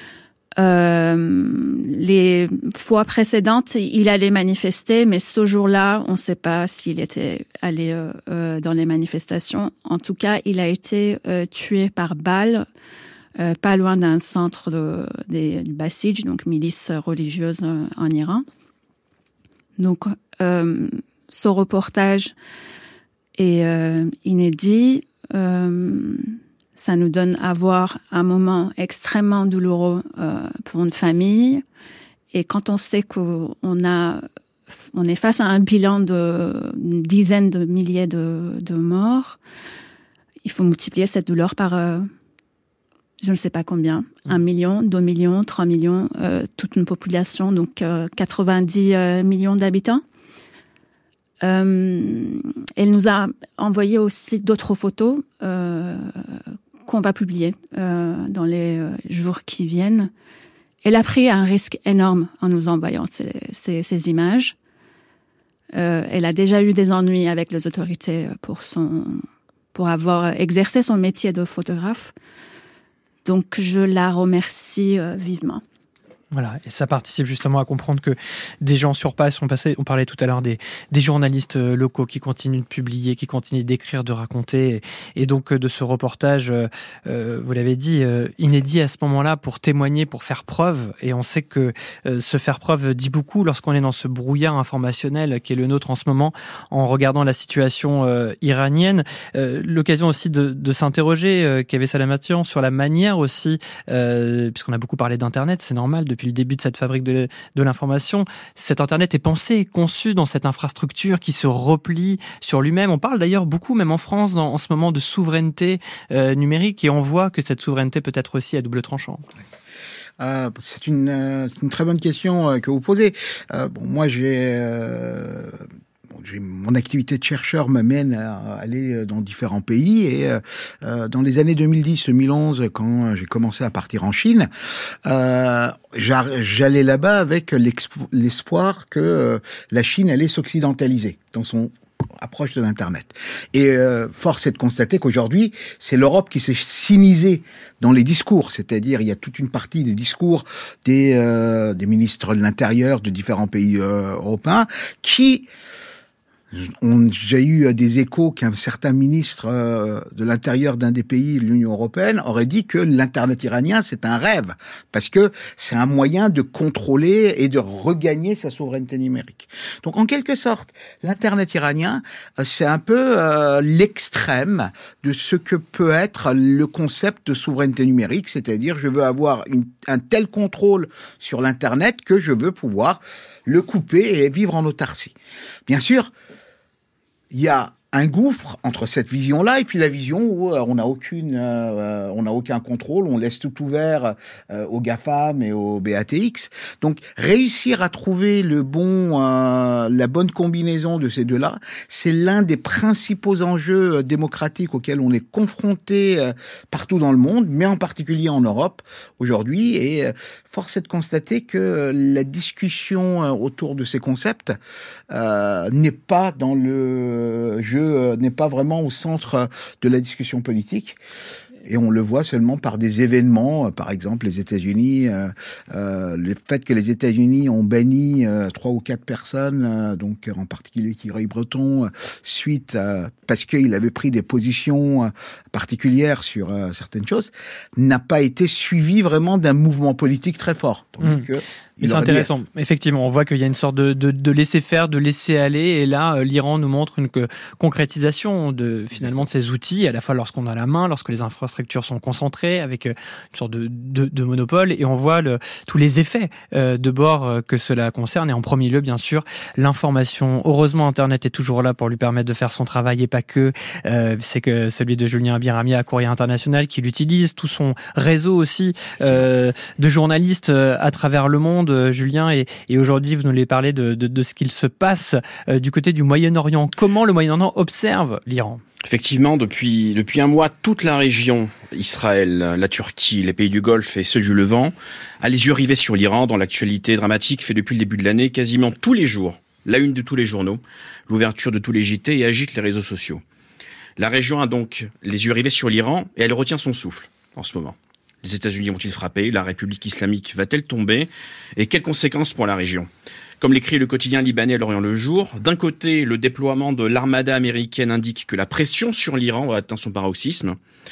Les fois précédentes, il allait manifester, mais ce jour-là, on ne sait pas s'il était allé dans les manifestations. En tout cas, il a été tué par balle, pas loin d'un centre du Basij, donc milice religieuse en Iran. Donc, ce reportage est inédit. Ça nous donne à voir un moment extrêmement douloureux pour une famille. Et quand on sait qu'on est face à un bilan d'une dizaine de milliers de morts, il faut multiplier cette douleur par je ne sais pas combien, 1 million, 2 millions, 3 millions, toute une population, donc 90 millions d'habitants. Elle nous a envoyé aussi d'autres photos qu'on va publier dans les jours qui viennent. Elle a pris un risque énorme en nous envoyant ces images. Elle a déjà eu des ennuis avec les autorités pour avoir exercé son métier de photographe. Donc, je la remercie vivement. Voilà, et ça participe justement à comprendre que des gens sur place on parlait tout à l'heure des journalistes locaux qui continuent de publier, qui continuent d'écrire, de raconter, et donc de ce reportage, vous l'avez dit, inédit à ce moment-là, pour témoigner, pour faire preuve, et on sait que se faire preuve dit beaucoup lorsqu'on est dans ce brouillard informationnel qui est le nôtre en ce moment, en regardant la situation iranienne. L'occasion aussi de s'interroger, Kaveh Salamatian, sur la manière aussi, puisqu'on a beaucoup parlé d'Internet, c'est normal, depuis le début de cette fabrique de l'information, cet Internet est pensé, conçu dans cette infrastructure qui se replie sur lui-même. On parle d'ailleurs beaucoup, même en France, en ce moment, de souveraineté numérique, et on voit que cette souveraineté peut être aussi à double tranchant. C'est une très bonne question que vous posez. Moi, mon activité de chercheur m'amène à aller dans différents pays, et dans les années 2010-2011, quand j'ai commencé à partir en Chine, j'allais là-bas avec l'espoir que la Chine allait s'occidentaliser dans son approche de l'Internet. Et force est de constater qu'aujourd'hui, c'est l'Europe qui s'est cynisée dans les discours. C'est-à-dire, il y a toute une partie des discours des ministres de l'Intérieur de différents pays européens qui... J'ai eu des échos qu'un certain ministre de l'Intérieur d'un des pays de l'Union européenne aurait dit que l'Internet iranien, c'est un rêve, parce que c'est un moyen de contrôler et de regagner sa souveraineté numérique. Donc, en quelque sorte, l'Internet iranien, c'est un peu l'extrême de ce que peut être le concept de souveraineté numérique, c'est-à-dire je veux avoir un tel contrôle sur l'Internet que je veux pouvoir le couper et vivre en autarcie. Bien sûr, il y a un gouffre entre cette vision-là et puis la vision où on n'a aucun contrôle, on laisse tout ouvert aux GAFAM et aux BATX. Donc, réussir à trouver la bonne combinaison de ces deux-là, c'est l'un des principaux enjeux démocratiques auxquels on est confronté partout dans le monde, mais en particulier en Europe aujourd'hui. Et force est de constater que la discussion autour de ces concepts n'est pas dans le jeu, n'est pas vraiment au centre de la discussion politique. Et on le voit seulement par des événements, par exemple les États-Unis, le fait que les États-Unis ont banni 3 ou 4 personnes, donc en particulier Thierry Breton, suite parce qu'il avait pris des positions particulières sur certaines choses, n'a pas été suivi vraiment d'un mouvement politique très fort. Mais c'est intéressant. Effectivement, on voit qu'il y a une sorte de laisser faire, de laisser aller. Et là, l'Iran nous montre une concrétisation de ces outils, à la fois lorsqu'on a la main, lorsque les infrastructures sont concentrées, avec une sorte de monopole. Et on voit tous les effets de bord que cela concerne. Et en premier lieu, bien sûr, l'information. Heureusement, Internet est toujours là pour lui permettre de faire son travail et pas que. C'est que celui de Julien Abirami à Courrier International qui l'utilise, tout son réseau aussi de journalistes à travers le monde. Julien, et aujourd'hui vous nous allez parler de ce qu'il se passe du côté du Moyen-Orient. Comment le Moyen-Orient observe l'Iran ? Effectivement, depuis un mois, toute la région, Israël, la Turquie, les pays du Golfe et ceux du Levant, a les yeux rivés sur l'Iran, dont l'actualité dramatique fait depuis le début de l'année quasiment tous les jours la une de tous les journaux, l'ouverture de tous les JT et agite les réseaux sociaux. La région a donc les yeux rivés sur l'Iran et elle retient son souffle en ce moment. Les États-Unis vont-ils frapper ? La République islamique va-t-elle tomber ? Et quelles conséquences pour la région ? Comme l'écrit le quotidien libanais L'Orient le Jour, d'un côté, le déploiement de l'armada américaine indique que la pression sur l'Iran a atteint son paroxysme.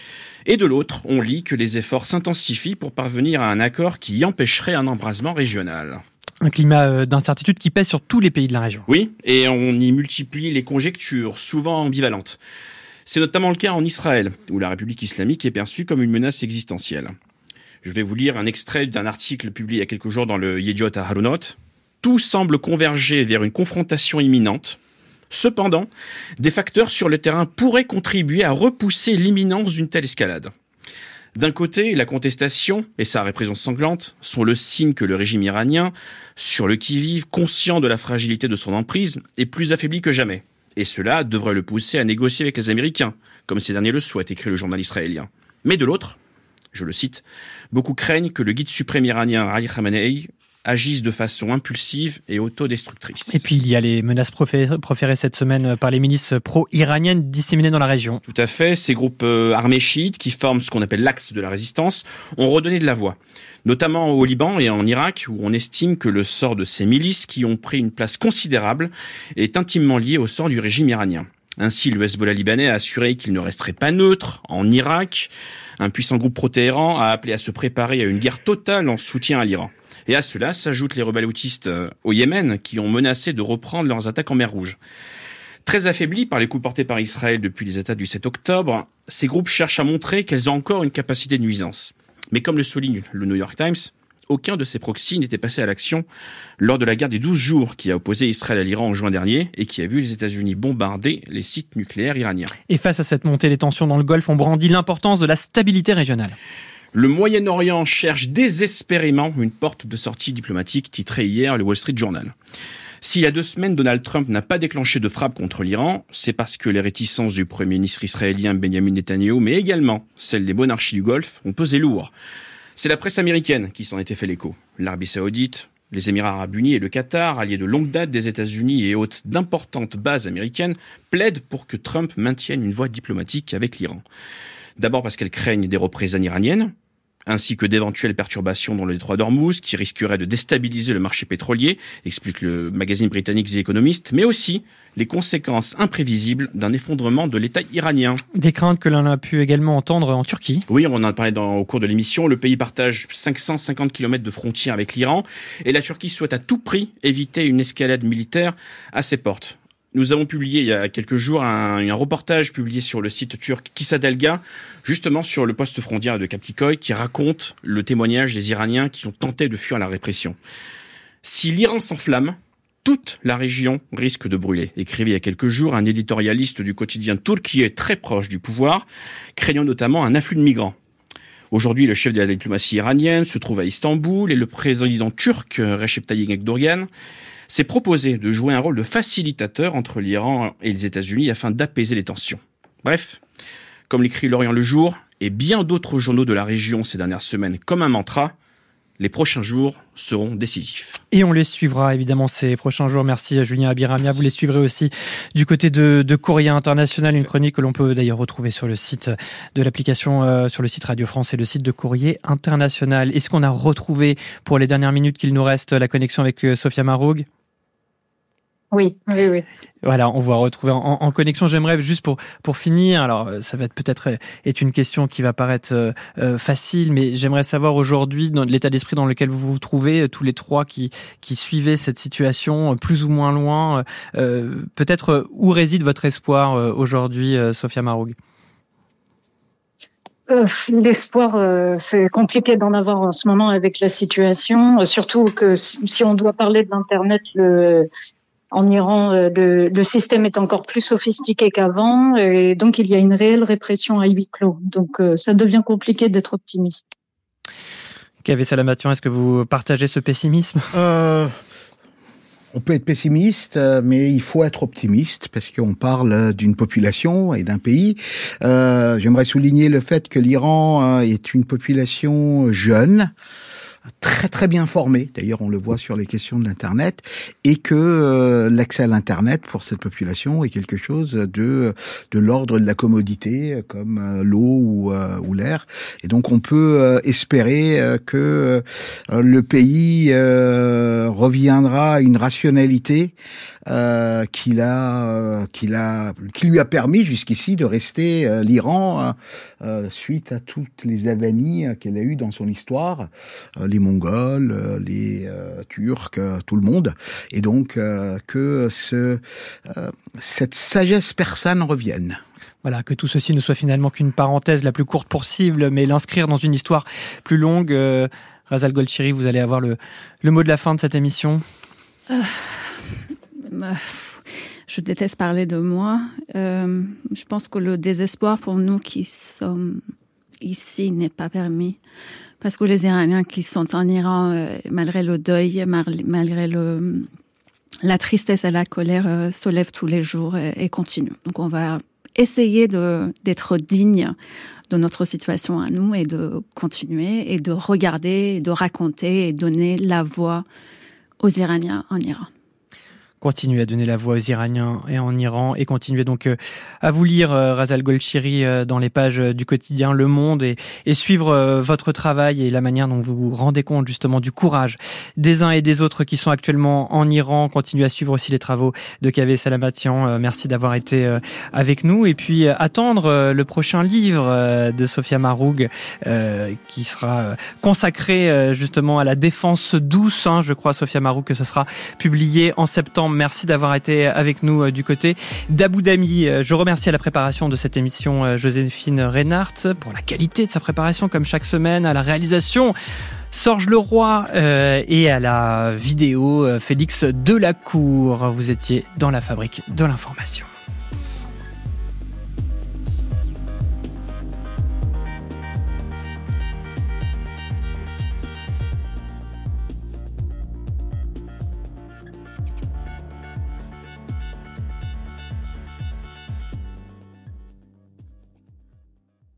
Et de l'autre, on lit que les efforts s'intensifient pour parvenir à un accord qui empêcherait un embrasement régional. Un climat d'incertitude qui pèse sur tous les pays de la région. Oui, et on y multiplie les conjectures, souvent ambivalentes. C'est notamment le cas en Israël, où la République islamique est perçue comme une menace existentielle. Je vais vous lire un extrait d'un article publié il y a quelques jours dans le Yediot Aharonot. Tout semble converger vers une confrontation imminente. Cependant, des facteurs sur le terrain pourraient contribuer à repousser l'imminence d'une telle escalade. D'un côté, la contestation et sa répression sanglante sont le signe que le régime iranien, sur le qui-vive, conscient de la fragilité de son emprise, est plus affaibli que jamais. Et cela devrait le pousser à négocier avec les Américains, comme ces derniers le souhaitent, écrit le journal israélien. Mais de l'autre, je le cite, beaucoup craignent que le guide suprême iranien Ali Khamenei agissent de façon impulsive et autodestructrice. Et puis il y a les menaces proférées cette semaine par les milices pro-iraniennes disséminées dans la région. Tout à fait, ces groupes armés chiites qui forment ce qu'on appelle l'axe de la résistance ont redonné de la voix, notamment au Liban et en Irak où on estime que le sort de ces milices qui ont pris une place considérable est intimement lié au sort du régime iranien. Ainsi, le Hezbollah libanais a assuré qu'il ne resterait pas neutre en Irak. Un puissant groupe pro-Téhéran a appelé à se préparer à une guerre totale en soutien à l'Iran. Et à cela s'ajoutent les rebelles houthistes au Yémen qui ont menacé de reprendre leurs attaques en mer Rouge. Très affaiblis par les coups portés par Israël depuis les attaques du 7 octobre, ces groupes cherchent à montrer qu'elles ont encore une capacité de nuisance. Mais comme le souligne le New York Times, aucun de ces proxys n'était passé à l'action lors de la guerre des 12 jours qui a opposé Israël à l'Iran en juin dernier et qui a vu les États-Unis bombarder les sites nucléaires iraniens. Et face à cette montée des tensions dans le Golfe, on brandit l'importance de la stabilité régionale. Le Moyen-Orient cherche désespérément une porte de sortie diplomatique, titré hier le Wall Street Journal. S'il y a 2 semaines, Donald Trump n'a pas déclenché de frappe contre l'Iran, c'est parce que les réticences du Premier ministre israélien Benjamin Netanyahu, mais également celles des monarchies du Golfe, ont pesé lourd. C'est la presse américaine qui s'en était fait l'écho. L'Arabie Saoudite, Les Émirats arabes unis et le Qatar, alliés de longue date des États-Unis et hôtes d'importantes bases américaines, plaident pour que Trump maintienne une voie diplomatique avec l'Iran. D'abord parce qu'elles craignent des représailles iraniennes, ainsi que d'éventuelles perturbations dans le détroit d'Ormuz qui risqueraient de déstabiliser le marché pétrolier, explique le magazine britannique The Economist, mais aussi les conséquences imprévisibles d'un effondrement de l'État iranien. Des craintes que l'on a pu également entendre en Turquie. Oui, on en a parlé au cours de l'émission. Le pays partage 550 km de frontière avec l'Iran et la Turquie souhaite à tout prix éviter une escalade militaire à ses portes. Nous avons publié il y a quelques jours un reportage publié sur le site turc Kissa Delga, justement sur le poste frontière de Kapkikoy, qui raconte le témoignage des Iraniens qui ont tenté de fuir la répression. Si l'Iran s'enflamme, toute la région risque de brûler, écrivait il y a quelques jours un éditorialiste du quotidien turc qui est très proche du pouvoir, craignant notamment un afflux de migrants. Aujourd'hui, le chef de la diplomatie iranienne se trouve à Istanbul et le président turc, Recep Tayyip Erdogan, s'est proposé de jouer un rôle de facilitateur entre l'Iran et les États-Unis afin d'apaiser les tensions. Bref, comme l'écrit L'Orient le Jour et bien d'autres journaux de la région ces dernières semaines comme un mantra, les prochains jours seront décisifs. Et on les suivra évidemment ces prochains jours. Merci à Julien Abiramia. Vous les suivrez aussi du côté de Courrier International, une chronique que l'on peut d'ailleurs retrouver sur le site de l'application, sur le site Radio France et le site de Courrier International. Est-ce qu'on a retrouvé pour les dernières minutes qu'il nous reste la connexion avec Sophia Maroug ? Oui. Voilà, on va retrouver en connexion. J'aimerais juste pour finir, alors ça va peut-être être une question qui va paraître facile, mais j'aimerais savoir aujourd'hui, dans l'état d'esprit dans lequel vous vous trouvez, tous les trois qui suivez cette situation plus ou moins loin, peut-être où réside votre espoir aujourd'hui, Sophia Maroug ? L'espoir, c'est compliqué d'en avoir en ce moment avec la situation, surtout que si on doit parler de l'Internet, en Iran, le système est encore plus sophistiqué qu'avant et donc il y a une réelle répression à huis clos. Donc ça devient compliqué d'être optimiste. Kaveh Salamatian, est-ce que vous partagez ce pessimisme ? On peut être pessimiste, mais il faut être optimiste parce qu'on parle d'une population et d'un pays. J'aimerais souligner le fait que l'Iran est une population jeune, très très bien formée, d'ailleurs on le voit sur les questions de l'Internet, et que l'accès à l'Internet pour cette population est quelque chose de l'ordre de la commodité, comme l'eau ou l'air. Et donc on peut espérer que le pays reviendra à une rationalité qui lui a permis jusqu'ici de rester l'Iran suite à toutes les avanies qu'elle a eues dans son histoire, les Mongols, les Turcs, tout le monde, et donc que cette sagesse persane revienne. Voilà, que tout ceci ne soit finalement qu'une parenthèse la plus courte possible, mais l'inscrire dans une histoire plus longue. Razal Golshiri, vous allez avoir le mot de la fin de cette émission. Je déteste parler de moi. Je pense que le désespoir pour nous qui sommes ici n'est pas permis. Parce que les Iraniens qui sont en Iran, malgré le deuil, malgré la tristesse et la colère, se lèvent tous les jours et continuent. Donc on va essayer d'être digne de notre situation à nous et de continuer et de regarder, et de raconter et donner la voix aux Iraniens en Iran. Continuez à donner la voix aux Iraniens et en Iran et continuez donc à vous lire Razal Golshiri dans les pages du quotidien Le Monde et suivre votre travail et la manière dont vous vous rendez compte justement du courage des uns et des autres qui sont actuellement en Iran. Continuez à suivre aussi les travaux de Kaveh Salamatian. Merci d'avoir été avec nous et puis attendre le prochain livre de Sophia Maroug qui sera consacré justement à la défense douce. Je crois, Sophia Maroug, que ce sera publié en septembre. Merci d'avoir été avec nous du côté d'Abu Dhabi. Je remercie à la préparation de cette émission Joséphine Reinhardt pour la qualité de sa préparation comme chaque semaine, à la réalisation Sorge Leroy et à la vidéo Félix Delacour. Vous étiez dans la fabrique de l'information.